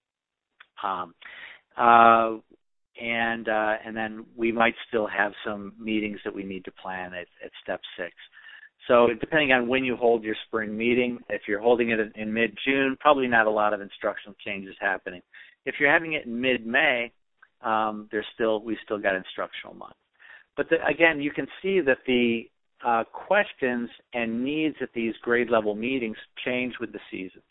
Um, uh, and uh, and then we might still have some meetings that we need to plan at, at step six. So depending on when you hold your spring meeting, if you're holding it in, in mid-June, probably not a lot of instructional changes happening. If you're having it in mid-May, um, there's still we still got instructional month. But the, again, you can see that the Uh, questions and needs at these grade level meetings change with the seasons.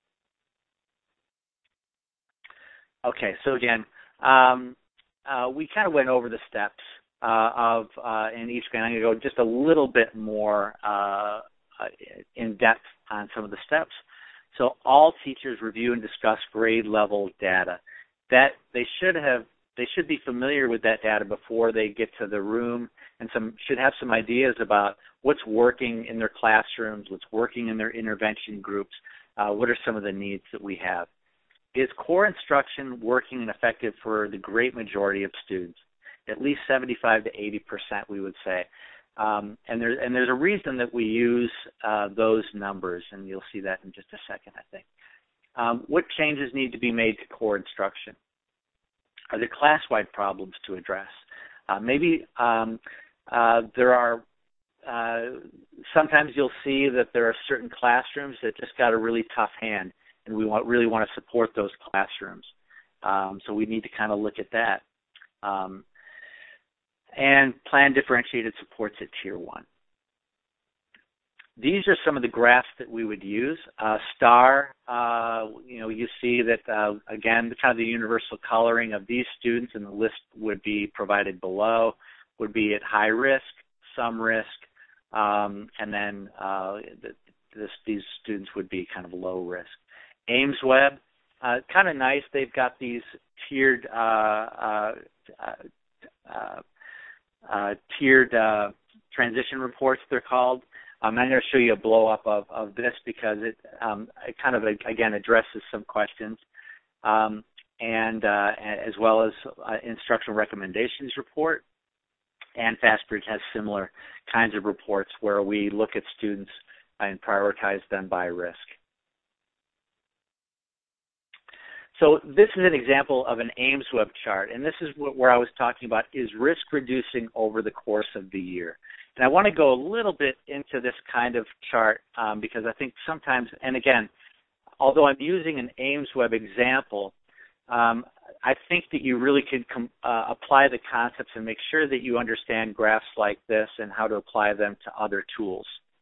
Okay, so again, um, uh, we kind of went over the steps uh, of uh, in each grade. I'm going to go just a little bit more uh, in depth on some of the steps. So all teachers review and discuss grade level data. That they should have They should be familiar with that data before they get to the room, and some should have some ideas about what's working in their classrooms, what's working in their intervention groups, uh, what are some of the needs that we have. Is core instruction working and effective for the great majority of students? At least seventy-five to eighty percent, we would say. Um, and, there, and there's a reason that we use uh, those numbers, and you'll see that in just a second, I think. Um, what changes need to be made to core instruction? Are there class-wide problems to address? Uh, maybe um, uh, there are, uh, sometimes you'll see that there are certain classrooms that just got a really tough hand, and we want, really want to support those classrooms. Um, so we need to kind of look at that. Um, and plan differentiated supports at Tier one. These are some of the graphs that we would use. Uh, star, uh, you know, you see that, uh, again, the kind of the universal coloring of these students, and the list would be provided below, would be at high risk, some risk, um, and then uh, this, these students would be kind of low risk. AIMSweb, uh, kind of nice. They've got these tiered uh, uh, uh, uh, tiered uh, transition reports, they're called. Um, I'm going to show you a blow-up of, of this because it, um, it kind of, again, addresses some questions, um, and uh, as well as uh, instructional recommendations report. And FastBridge has similar kinds of reports where we look at students and prioritize them by risk. So this is an example of an AIMSweb chart, and this is what, where I was talking about is risk reducing over the course of the year. And I want to go a little bit into this kind of chart um, because I think sometimes, and again, although I'm using an AIMSweb example, um, I think that you really can com uh, apply the concepts and make sure that you understand graphs like this and how to apply them to other tools.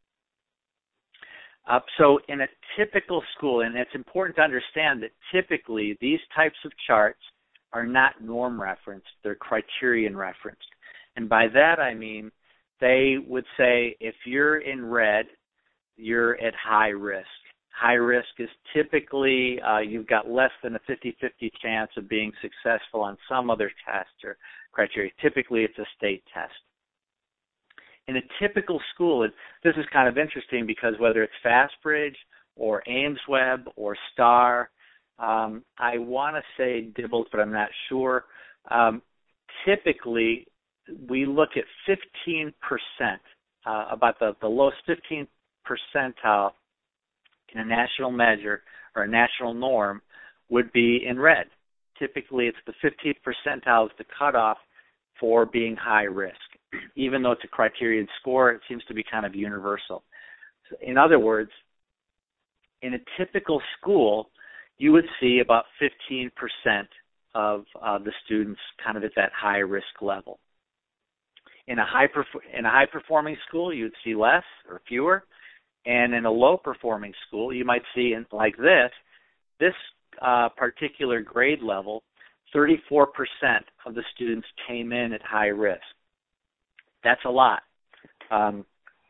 Uh, so in a typical school, and it's important to understand that typically these types of charts are not norm referenced, they're criterion referenced. And by that I mean they would say if you're in red, you're at high risk. High risk is typically uh, you've got less than a fifty fifty chance of being successful on some other test or criteria. Typically it's a state test. In a typical school, it, this is kind of interesting because whether it's FastBridge or AIMSweb or STAR, um, I want to say DIBELS, but I'm not sure. Um, typically, we look at fifteen percent, uh, about the, the lowest fifteen percentile in a national measure or a national norm would be in red. Typically, it's the fifteenth percentile is the cutoff for being high risk. Even though it's a criterion score, it seems to be kind of universal. So in other words, in a typical school, you would see about fifteen percent of uh, the students kind of at that high risk level. In a high in a high performing school, you'd see less or fewer, and in a low performing school, you might see in, like this, this uh, particular grade level, thirty-four percent of the students came in at high risk. That's a lot. Um,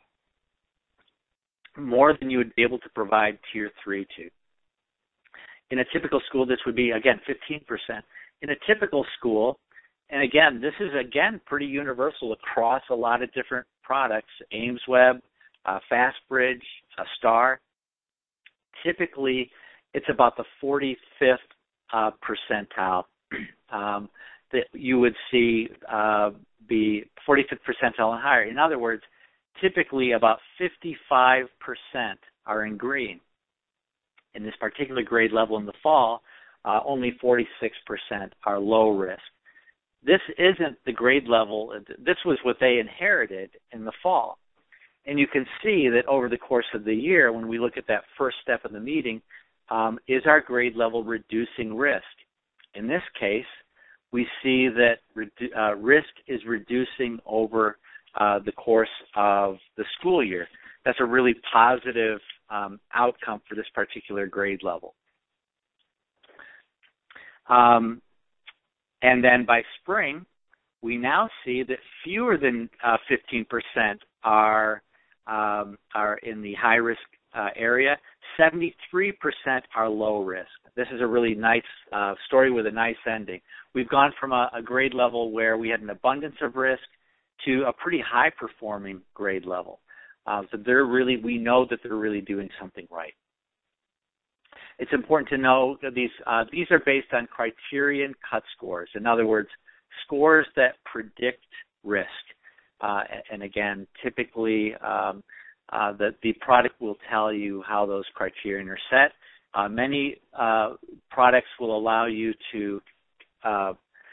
more than you would be able to provide tier three to. In a typical school, this would be, again, fifteen percent. In a typical school, and again, this is, again, pretty universal across a lot of different products, AIMSweb, uh, FastBridge, uh, STAR. Typically, it's about the forty-fifth uh, percentile um, that you would see uh, be forty-fifth percentile and higher. In other words, typically about fifty-five percent are in green. In this particular grade level in the fall, uh, only forty-six percent are low risk. This isn't the grade level. This was what they inherited in the fall. And you can see that over the course of the year, when we look at that first step of the meeting, um, is our grade level reducing risk? In this case, we see that redu uh, risk is reducing over uh, the course of the school year. That's a really positive um, outcome for this particular grade level. Um, and then by spring, we now see that fewer than uh, fifteen percent are, um, are in the high risk uh, area. seventy-three percent are low risk. This is a really nice uh, story with a nice ending. We've gone from a, a grade level where we had an abundance of risk to a pretty high performing grade level. Uh, so they're really, we know that they're really doing something right. It's important to know that these, uh, these are based on criterion cut scores. In other words, scores that predict risk. Uh, and again, typically um, uh, the, the product will tell you how those criterion are set. Uh, many uh, products will allow you to uh,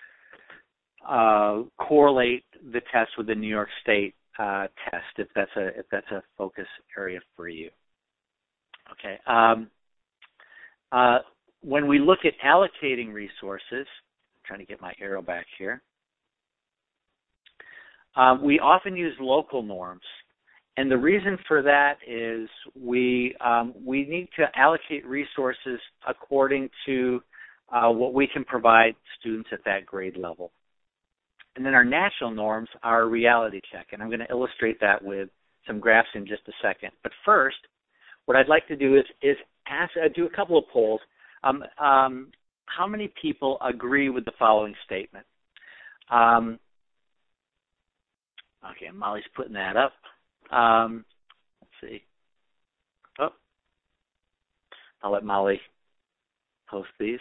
uh, correlate the test with the New York State uh, test if that's a if that's a focus area for you. Okay. Um, uh, when we look at allocating resources, I'm trying to get my arrow back here. Um, we often use local norms. And the reason for that is we um, we need to allocate resources according to uh, what we can provide students at that grade level. And then our national norms are a reality check, and I'm going to illustrate that with some graphs in just a second. But first, what I'd like to do is, is ask, uh, do a couple of polls. Um, um, how many people agree with the following statement? Um, Okay, Molly's putting that up. Um, let's see. Oh, I'll let Molly post these.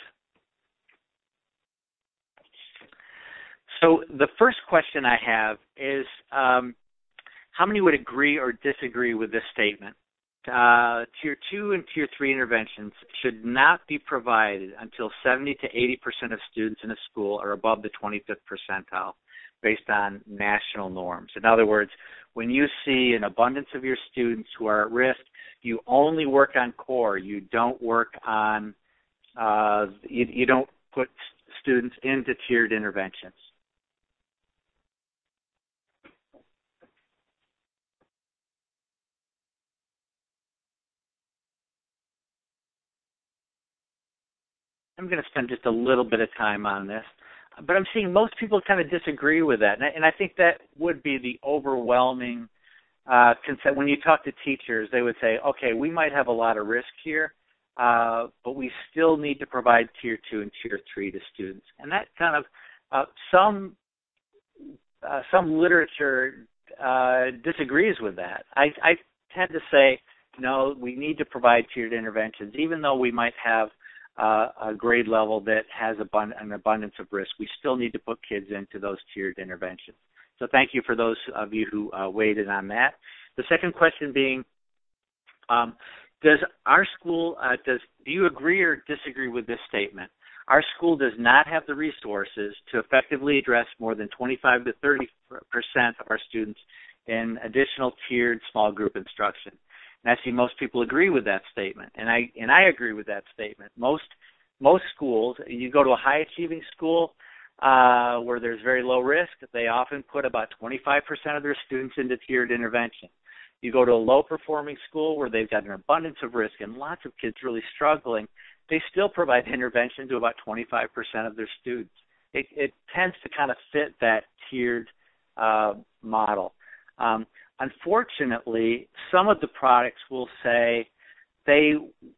So the first question I have is, um, how many would agree or disagree with this statement? Uh, tier two and tier three interventions should not be provided until seventy to eighty percent of students in a school are above the twenty-fifth percentile based on national norms. In other words, when you see an abundance of your students who are at risk, you only work on core. You don't work on, uh, you, you don't put students into tiered interventions. I'm going to spend just a little bit of time on this, but I'm seeing most people kind of disagree with that, and I, and I think that would be the overwhelming uh, consent. When you talk to teachers, they would say, okay, we might have a lot of risk here, uh, but we still need to provide tier two and tier three to students, and that kind of, uh, some, uh, some literature uh, disagrees with that. I, I tend to say, no, we need to provide tiered interventions, even though we might have Uh, a grade level that has abund- an abundance of risk. We still need to put kids into those tiered interventions. So thank you for those of you who uh, weighed in on that. The second question being, um, does our school, uh, does do you agree or disagree with this statement? Our school does not have the resources to effectively address more than twenty-five to thirty percent of our students in additional tiered small group instruction. And I see most people agree with that statement, and I and I agree with that statement. Most most schools, you go to a high achieving school uh, where there's very low risk, they often put about twenty-five percent of their students into tiered intervention. You go to a low performing school where they've got an abundance of risk and lots of kids really struggling, they still provide intervention to about twenty-five percent of their students. It, it tends to kind of fit that tiered uh, model. Um, Unfortunately, some of the products will say they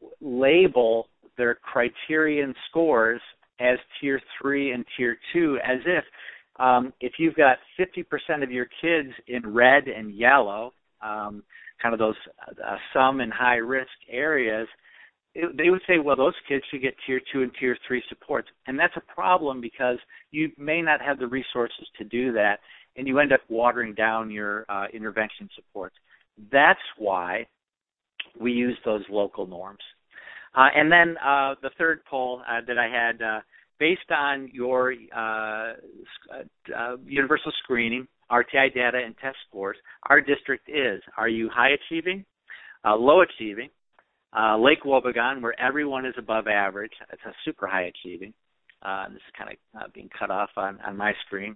label their criterion scores as tier three and tier two, as if um, if you've got fifty percent of your kids in red and yellow, um, kind of those uh, some and high risk areas, it, they would say, well, those kids should get tier two and tier three supports. And that's a problem because you may not have the resources to do that, and you end up watering down your uh, intervention supports. That's why we use those local norms. Uh, and then uh, the third poll uh, that I had, uh, based on your uh, uh, universal screening, R T I data, and test scores, our district is, are you high achieving, uh, low achieving, uh, Lake Wobegon, where everyone is above average, it's a super high achieving. Uh, this is kind of uh, being cut off on, on my screen.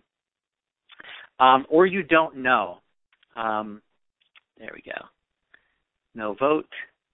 Um, or you don't know. Um, there we go. No vote.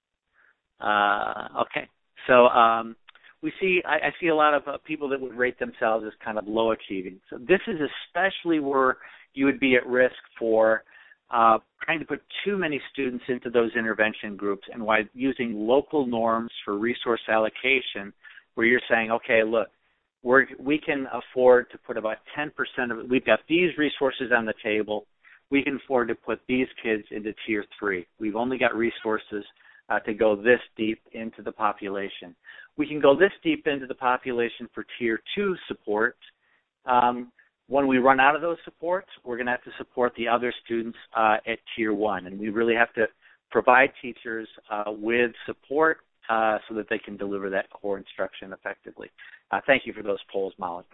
Uh, okay. So um, we see, I, I see a lot of uh, people that would rate themselves as kind of low achieving. So this is especially where you would be at risk for uh, trying to put too many students into those intervention groups, and why using local norms for resource allocation, where you're saying, okay, look, We're, we can afford to put about ten percent of it. We've got these resources on the table. We can afford to put these kids into tier three. We've only got resources uh, to go this deep into the population. We can go this deep into the population for tier two support. Um, when we run out of those supports, we're going to have to support the other students uh, at tier one. And we really have to provide teachers uh, with support uh, so that they can deliver that core instruction effectively. Uh, thank you for those polls, Molly.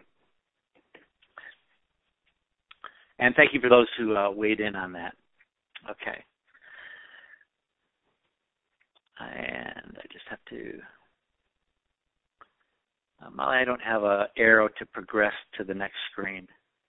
And thank you for those who uh, weighed in on that. Okay. And I just have to, uh, Molly, I don't have an arrow to progress to the next screen.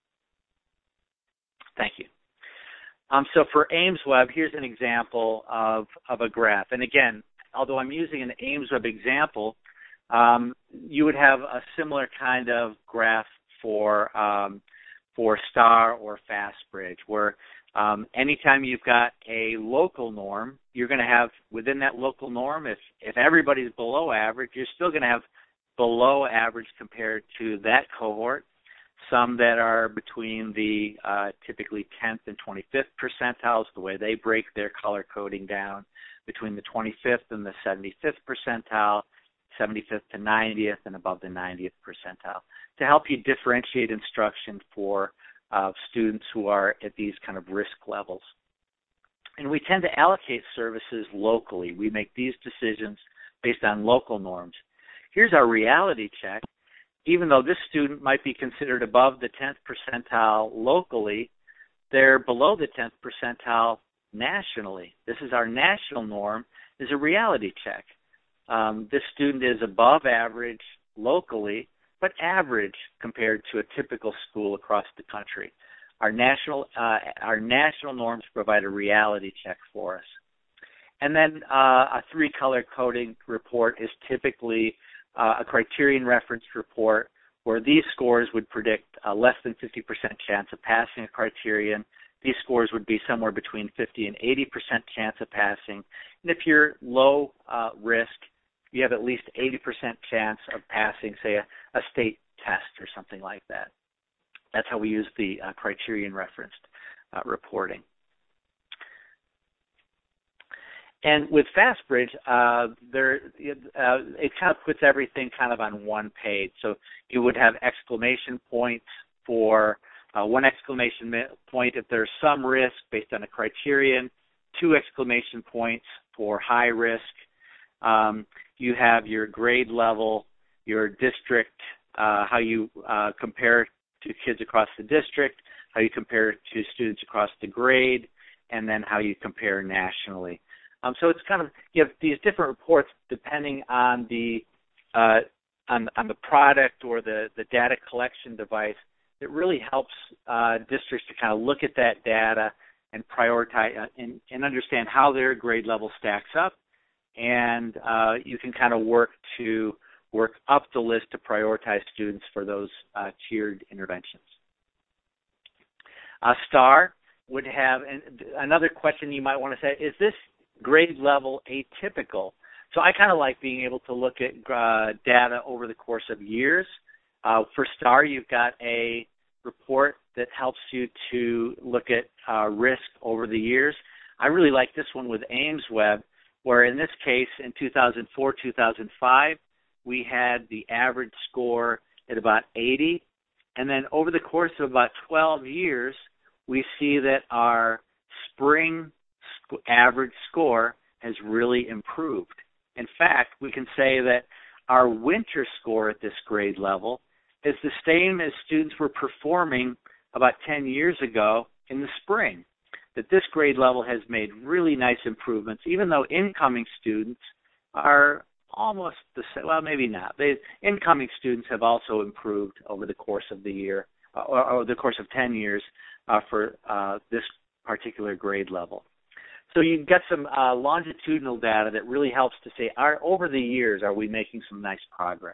Thank you. Um, so for AIMSweb, here's an example of, of a graph. And again, although I'm using an AIMSweb example, um, you would have a similar kind of graph for um, for STAR or FastBridge, where um, anytime you've got a local norm, you're going to have within that local norm, if, if everybody's below average, you're still going to have below average compared to that cohort. some that are between the uh, typically tenth and twenty-fifth percentiles, the way they break their color coding down, between the twenty-fifth and the seventy-fifth percentile, seventy-fifth to ninetieth, and above the ninetieth percentile, to help you differentiate instruction for uh, students who are at these kind of risk levels. And we tend to allocate services locally. We make these decisions based on local norms. Here's our reality check. Even though this student might be considered above the tenth percentile locally, they're below the tenth percentile nationally. This is our national norm, is a reality check. Um, this student is above average locally, but average compared to a typical school across the country. Our national uh, our national norms provide a reality check for us. And then uh, a three-color coding report is typically uh, a criterion reference report where these scores would predict a less than fifty percent chance of passing a criterion. These scores would be somewhere between fifty and eighty percent chance of passing. And if you're low uh, risk, you have at least eighty percent chance of passing, say, a, a state test or something like that. That's how we use the uh, criterion referenced uh, reporting. And with FastBridge, uh, there uh, it kind of puts everything kind of on one page. So you would have exclamation points for uh, one exclamation point if there's some risk based on a criterion, two exclamation points for high risk. Um, you have your grade level, your district, uh, how you uh, compare to kids across the district, how you compare to students across the grade, and then how you compare nationally. Um, so it's kind of, you have these different reports depending on the uh, on, on the product or the, the data collection device. It really helps uh, districts to kind of look at that data and prioritize uh, and, and understand how their grade level stacks up. And uh, you can kind of work to work up the list to prioritize students for those uh, tiered interventions. Uh, STAR would have, and another question you might want to say, is this grade level atypical? So I kind of like being able to look at uh, data over the course of years. Uh, for STAR, you've got a report that helps you to look at uh, risk over the years. I really like this one with AIMSweb, where in this case, in two thousand four, two thousand five, we had the average score at about eighty. And then over the course of about twelve years, we see that our spring sc- average score has really improved. In fact, we can say that our winter score at this grade level is the same as students were performing about ten years ago in the spring. That this grade level has made really nice improvements, even though incoming students are almost the same. Well, maybe not. They, incoming students have also improved over the course of the year, uh, or, or the course of ten years uh, for uh, this particular grade level. So you get some uh, longitudinal data that really helps to say, are, over the years, are we making some nice progress?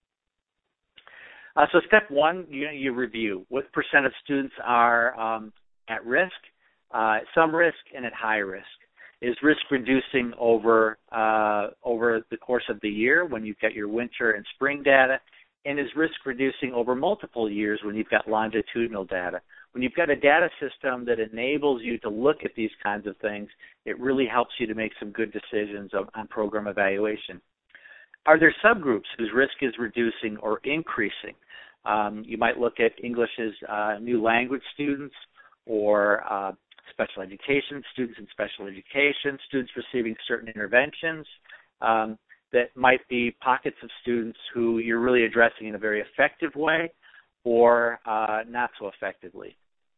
Uh, so step one, you, you review. What percent of students are um, at risk, uh, some risk, and at high risk? Is risk reducing over uh, over the course of the year when you've got your winter and spring data? And is risk reducing over multiple years when you've got longitudinal data? When you've got a data system that enables you to look at these kinds of things, it really helps you to make some good decisions of, on program evaluation. Are there subgroups whose risk is reducing or increasing? Um, you might look at English as uh, new language students, or uh, special education, students in special education, students receiving certain interventions. Um, that might be pockets of students who you're really addressing in a very effective way, or uh, not so effectively.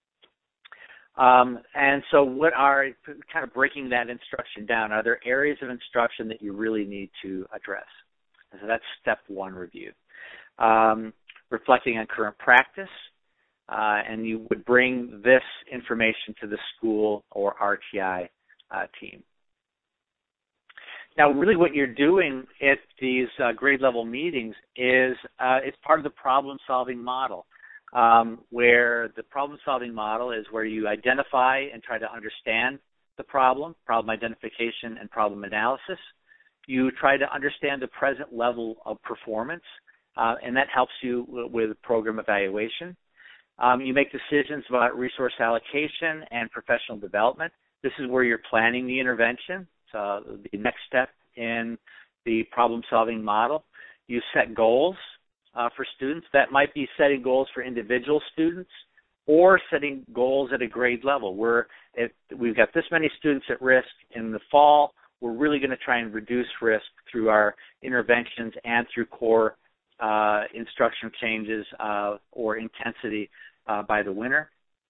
Um, and so what are, kind of breaking that instruction down, are there areas of instruction that you really need to address? And so that's step one review. Um, reflecting on current practice, uh, and you would bring this information to the school or R T I uh, team. Now, really what you're doing at these uh, grade level meetings is uh, it's part of the problem-solving model, um, where the problem-solving model is where you identify and try to understand the problem, problem identification and problem analysis. You try to understand the present level of performance, uh, and that helps you w- with program evaluation. Um, you make decisions about resource allocation and professional development. This is where you're planning the intervention, so the next step in the problem-solving model. You set goals uh, for students. That might be setting goals for individual students or setting goals at a grade level. Where if we've got this many students at risk in the fall, we're really going to try and reduce risk through our interventions and through core uh, instruction changes uh, or intensity uh, by the winter.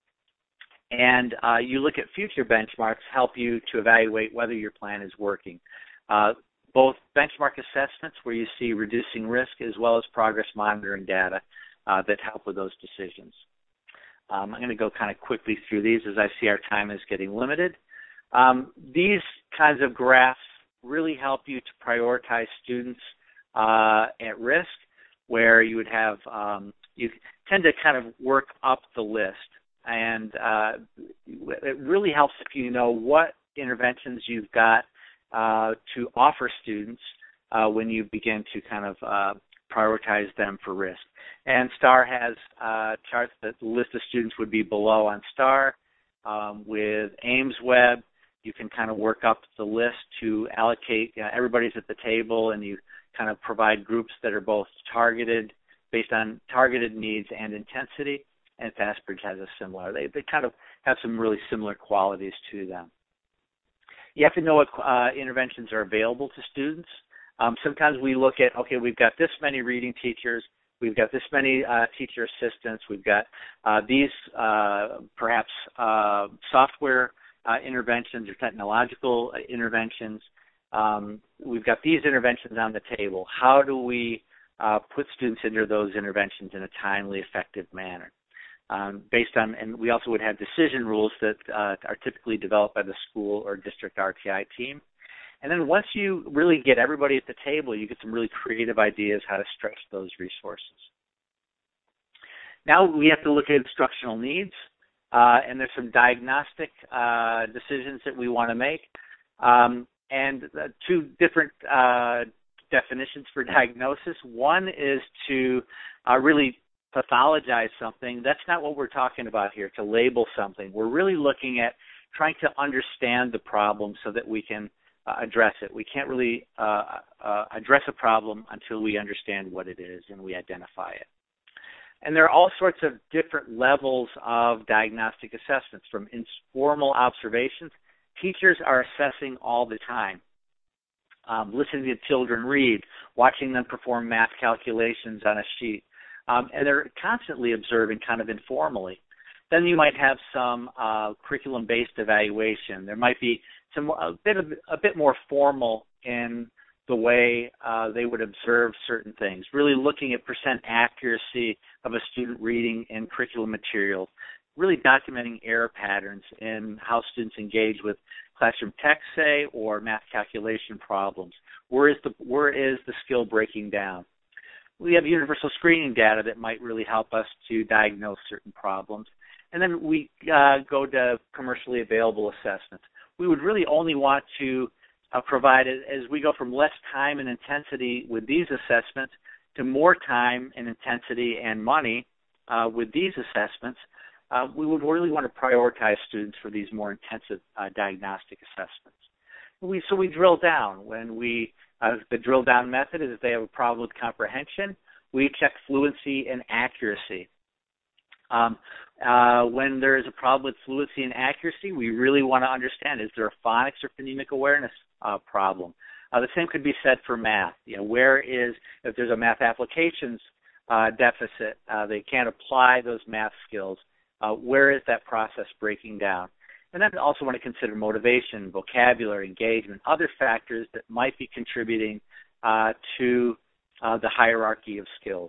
And uh, you look at future benchmarks, help you to evaluate whether your plan is working. Uh, both benchmark assessments where you see reducing risk as well as progress monitoring data uh, that help with those decisions. Um, I'm going to go kind of quickly through these as I see our time is getting limited. Um, these kinds of graphs really help you to prioritize students uh, at risk, where you would have, um, you tend to kind of work up the list. And uh, it really helps if you know what interventions you've got uh, to offer students uh, when you begin to kind of uh, prioritize them for risk. And STAR has uh, charts that the list of students would be below on STAR. Um, with AIMSweb, you can kind of work up the list to allocate, you know, everybody's at the table, and you kind of provide groups that are both targeted, based on targeted needs and intensity. And FastBridge has a similar. They, they kind of have some really similar qualities to them. You have to know what uh, interventions are available to students. Um, sometimes we look at, okay, we've got this many reading teachers, we've got this many uh, teacher assistants, we've got uh, these uh, perhaps uh, software uh, interventions or technological interventions. Um, we've got these interventions on the table. How do we uh, put students into those interventions in a timely, effective manner? Um, based on, and we also would have decision rules that uh, are typically developed by the school or district R T I team. And then once you really get everybody at the table, you get some really creative ideas how to stretch those resources. Now we have to look at instructional needs, uh, and there's some diagnostic uh, decisions that we want to make. Um, and uh, two different uh, definitions for diagnosis. One is to uh, really pathologize something. That's not what we're talking about here, to label something. We're really looking at trying to understand the problem so that we can uh, address it. We can't really uh, uh, address a problem until we understand what it is and we identify it. And there are all sorts of different levels of diagnostic assessments, from informal observations. Teachers are assessing all the time. Um, listening to children read, watching them perform math calculations on a sheet. Um, and they're constantly observing kind of informally. Then you might have some uh, curriculum-based evaluation. There might be some a bit of, a bit more formal in the way uh, they would observe certain things, really looking at percent accuracy of a student reading in curriculum materials, really documenting error patterns in how students engage with classroom text, say, or math calculation problems. Where is the, where is the skill breaking down? We have universal screening data that might really help us to diagnose certain problems. And then we uh, go to commercially available assessments. We would really only want to uh, provide, as we go from less time and intensity with these assessments to more time and intensity and money uh, with these assessments, uh, we would really want to prioritize students for these more intensive uh, diagnostic assessments. We, so we drill down. When we Uh, the drill down method is if they have a problem with comprehension, we check fluency and accuracy. Um, uh, when there is a problem with fluency and accuracy, we really want to understand, is there a phonics or phonemic awareness uh, problem? Uh, the same could be said for math. You know, where is, if there's a math applications uh, deficit, uh, they can't apply those math skills, uh, where is that process breaking down? And then also want to consider motivation, vocabulary, engagement, other factors that might be contributing uh, to uh, the hierarchy of skills.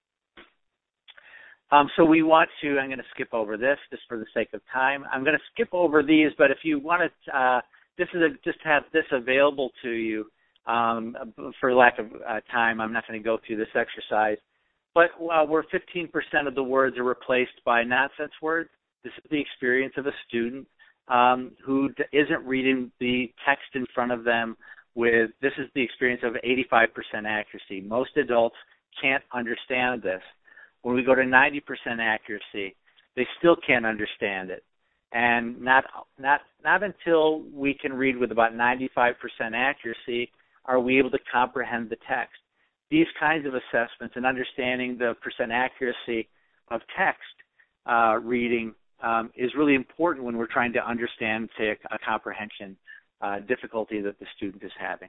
Um, so we want to, I'm going to skip over this just for the sake of time. I'm going to skip over these, but if you want to, uh, this is a, just have this available to you um, for lack of uh, time. I'm not going to go through this exercise. But uh, where fifteen percent of the words are replaced by nonsense words, this is the experience of a student Um, who isn't reading the text in front of them with, this is the experience of eighty-five percent accuracy. Most adults can't understand this. When we go to ninety percent accuracy, they still can't understand it. And not not not until we can read with about ninety-five percent accuracy are we able to comprehend the text. These kinds of assessments and understanding the percent accuracy of text uh, reading um, is really important when we're trying to understand, say, a, a comprehension uh, difficulty that the student is having.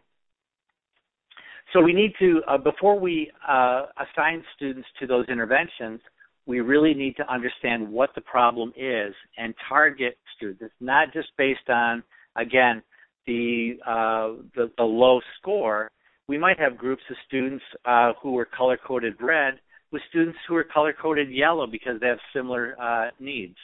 So we need to, uh, before we uh, assign students to those interventions, we really need to understand what the problem is and target students, not just based on, again, the, uh, the, the low score. We might have groups of students uh, who are color-coded red with students who are color-coded yellow because they have similar uh, needs.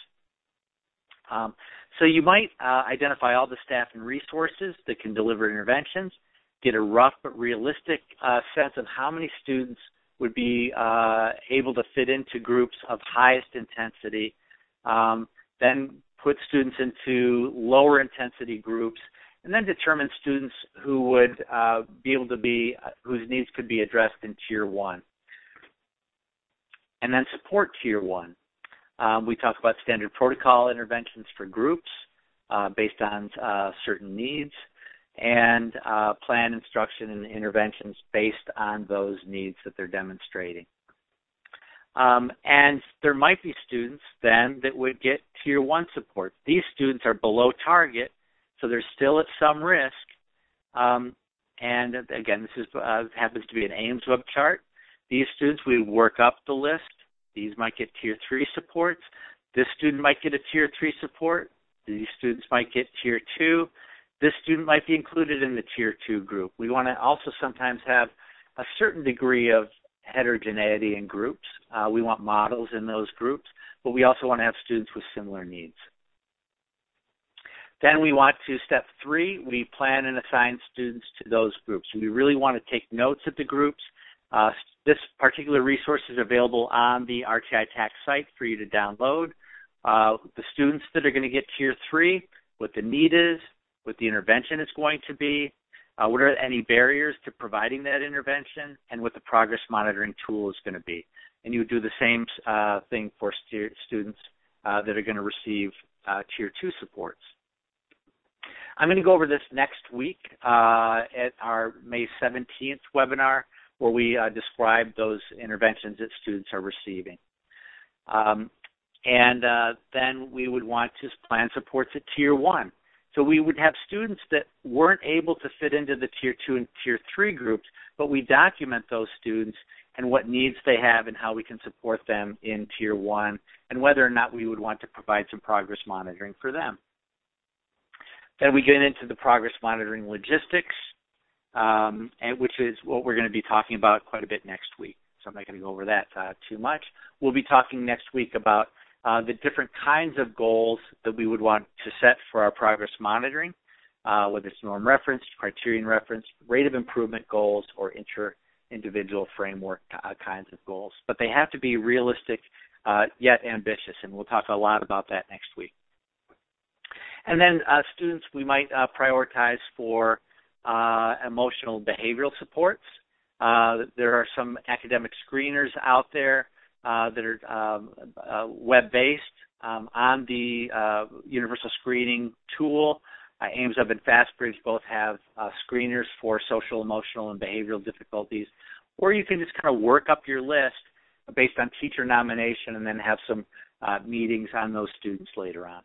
Um, so you might uh, identify all the staff and resources that can deliver interventions, get a rough but realistic uh, sense of how many students would be uh, able to fit into groups of highest intensity, um, then put students into lower intensity groups, and then determine students who would uh, be able to be, uh, whose needs could be addressed in Tier one. And then support Tier one. Um, we talk about standard protocol interventions for groups uh, based on uh, certain needs, and uh, plan instruction and interventions based on those needs that they're demonstrating. Um, and there might be students then that would get Tier one support. These students are below target, so they're still at some risk. Um, and again, this is, uh, happens to be an Ames web chart. These students, we work up the list. These might get Tier three supports. This student might get a Tier three support. These students might get Tier two. This student might be included in the Tier two group. We want to also sometimes have a certain degree of heterogeneity in groups. Uh, we want models in those groups, but we also want to have students with similar needs. Then we want to, step three, we plan and assign students to those groups. We really want to take notes of the groups. Uh, this particular resource is available on the R T I T A C site for you to download. Uh, the students that are going to get Tier three, what the need is, what the intervention is going to be, uh, what are any barriers to providing that intervention, and what the progress monitoring tool is going to be. And you would do the same uh, thing for st students uh, that are going to receive uh, Tier two supports. I'm going to go over this next week uh, at our May seventeenth webinar, where we uh, describe those interventions that students are receiving. Um, and uh, then we would want to plan supports at Tier one. So we would have students that weren't able to fit into the Tier two and Tier three groups, but we document those students and what needs they have and how we can support them in Tier one, and whether or not we would want to provide some progress monitoring for them. Then we get into the progress monitoring logistics, um, and which is what we're going to be talking about quite a bit next week. So I'm not going to go over that uh, too much. We'll be talking next week about uh, the different kinds of goals that we would want to set for our progress monitoring, uh, whether it's norm reference, criterion reference, rate of improvement goals, or inter-individual framework uh, kinds of goals. But they have to be realistic uh, yet ambitious, and we'll talk a lot about that next week. And then uh, students we might uh, prioritize for uh, emotional behavioral supports. Uh, there are some academic screeners out there uh, that are um, uh, web-based um, on the uh, universal screening tool. Uh, AimsWeb and FastBridge both have uh, screeners for social, emotional, and behavioral difficulties. Or you can just kind of work up your list based on teacher nomination and then have some uh, meetings on those students later on.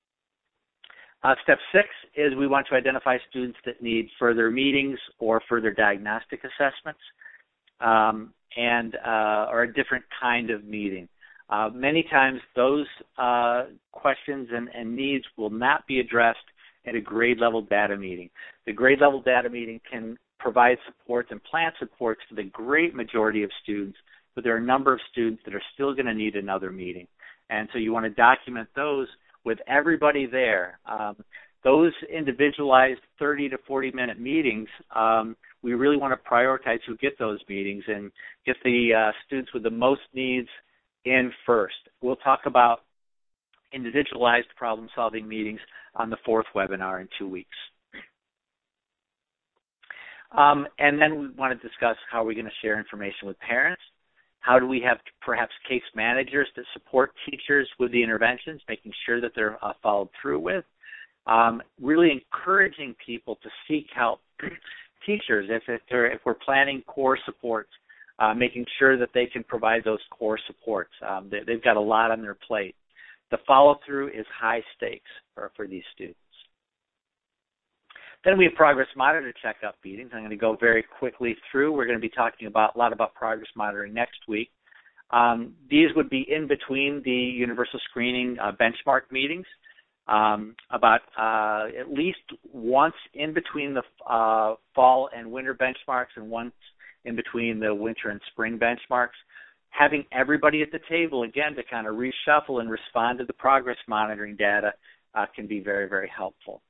Uh, step six is we want to identify students that need further meetings or further diagnostic assessments um, and uh, or a different kind of meeting. Uh, many times those uh, questions and, and needs will not be addressed at a grade level data meeting. The grade level data meeting can provide support and plan supports for the great majority of students, but there are a number of students that are still going to need another meeting. And so you want to document those with everybody there. Um, those individualized thirty to forty minute meetings, um, we really want to prioritize who get those meetings and get the uh, students with the most needs in first. We'll talk about individualized problem solving meetings on the fourth webinar in two weeks. Um, and then we want to discuss how we're going to share information with parents, How do we have perhaps case managers that support teachers with the interventions, making sure that they're uh, followed through with? Um, really encouraging people to seek help. Teachers, if, if, they're, if we're planning core supports, uh, making sure that they can provide those core supports. Um, they, they've got a lot on their plate. The follow-through is high stakes for, for these students. Then we have progress monitor checkup meetings. I'm going to go very quickly through. We're going to be talking about a lot about progress monitoring next week. Um, these would be in between the universal screening uh, benchmark meetings, um, about uh, at least once in between the uh, fall and winter benchmarks and once in between the winter and spring benchmarks. Having everybody at the table, again, to kind of reshuffle and respond to the progress monitoring data uh, can be very, very helpful.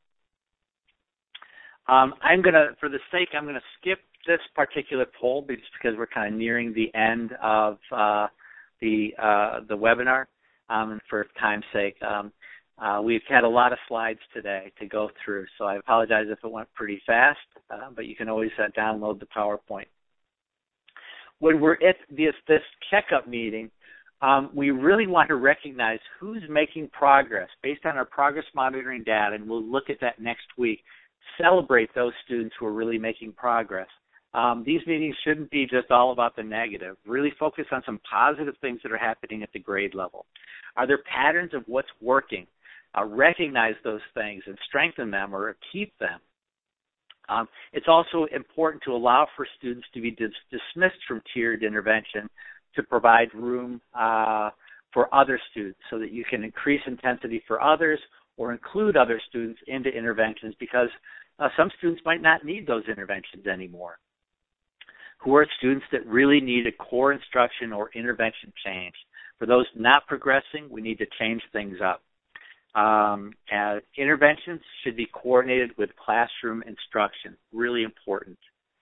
Um, I'm going to, for the sake, I'm going to skip this particular poll just because we're kind of nearing the end of uh, the uh, the webinar. Um, for time's sake, um, uh, we've had a lot of slides today to go through, so I apologize if it went pretty fast, uh, but you can always uh, download the PowerPoint. When we're at this, this checkup meeting, um, we really want to recognize who's making progress based on our progress monitoring data, and we'll look at that next week. Celebrate those students who are really making progress. Um, these meetings shouldn't be just all about the negative. Really focus on some positive things that are happening at the grade level. Are there patterns of what's working? Uh, recognize those things and strengthen them or keep them. Um, it's also important to allow for students to be dis dismissed from tiered intervention to provide room uh, for other students so that you can increase intensity for others or include other students into interventions because uh, some students might not need those interventions anymore. Who are students that really need a core instruction or intervention change? For those not progressing, we need to change things up. Um, and interventions should be coordinated with classroom instruction, really important.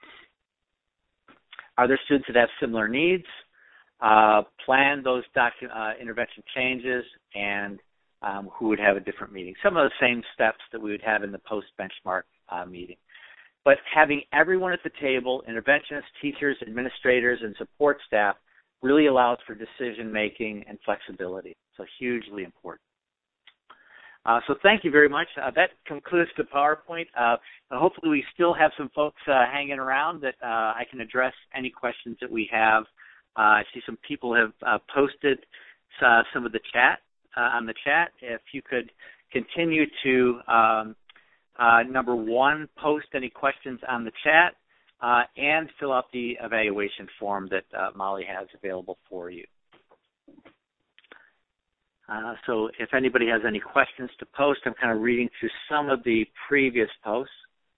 Are there students that have similar needs? Uh, plan those docu uh, intervention changes and um, who would have a different meeting. Some of the same steps that we would have in the post-benchmark uh, meeting. But having everyone at the table, interventionists, teachers, administrators, and support staff, really allows for decision-making and flexibility. So hugely important. Uh, so thank you very much. Uh, that concludes the PowerPoint. Uh, hopefully we still have some folks uh, hanging around that uh, I can address any questions that we have. Uh, I see some people have uh, posted uh, some of the chat uh, on the chat. If you could continue to, um, uh, number one, post any questions on the chat uh, and fill out the evaluation form that uh, Molly has available for you. Uh, so if anybody has any questions to post, I'm kind of reading through some of the previous posts.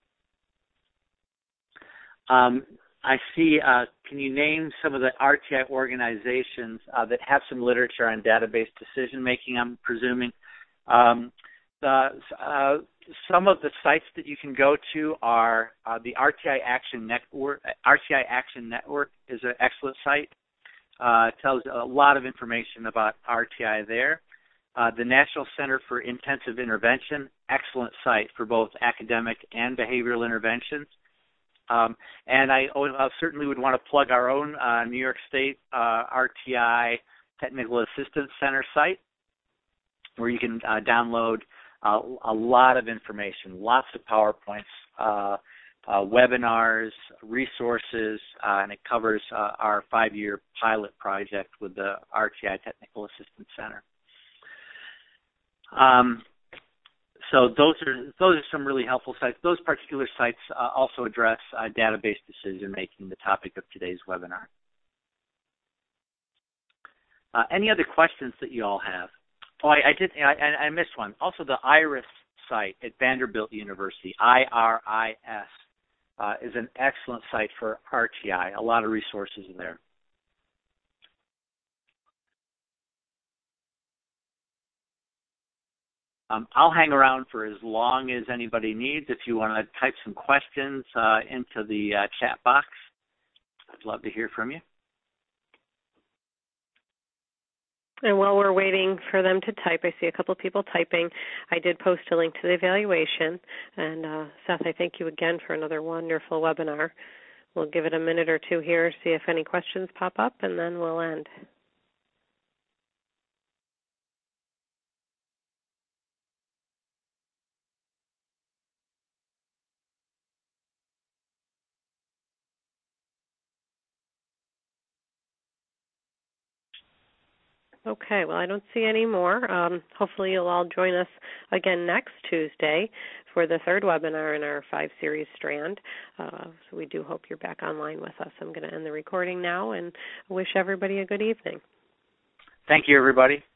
Um, I see, uh, can you name some of the R T I organizations uh, that have some literature on database decision-making, I'm presuming? Um, the, uh, some of the sites that you can go to are uh, the R T I Action Network. R T I Action Network is an excellent site. Uh, it tells a lot of information about R T I there. Uh, the National Center for Intensive Intervention, excellent site for both academic and behavioral interventions. Um, and I, I certainly would want to plug our own uh, New York State uh, R T I Technical Assistance Center site, where you can uh, download uh, a lot of information, lots of PowerPoints, uh, Uh, webinars, resources, uh, and it covers uh, our five-year pilot project with the R T I Technical Assistance Center. Um, so those are those are some really helpful sites. Those particular sites uh, also address uh, database decision-making, the topic of today's webinar. Uh, any other questions that you all have? Oh, I, I did. I, I missed one. Also, the IRIS site at Vanderbilt University, I R I S. Uh, is an excellent site for R T I, a lot of resources there. Um, I'll hang around for as long as anybody needs. If you want to type some questions uh, into the uh, chat box, I'd love to hear from you. And while we're waiting for them to type, I see a couple of people typing. I did post a link to the evaluation. And uh, Seth, I thank you again for another wonderful webinar. We'll give it a minute or two here, see if any questions pop up, and then we'll end. Okay, well, I don't see any more. Um, hopefully you'll all join us again next Tuesday for the third webinar in our five-series strand. Uh, so we do hope you're back online with us. I'm going to end the recording now and wish everybody a good evening. Thank you, everybody.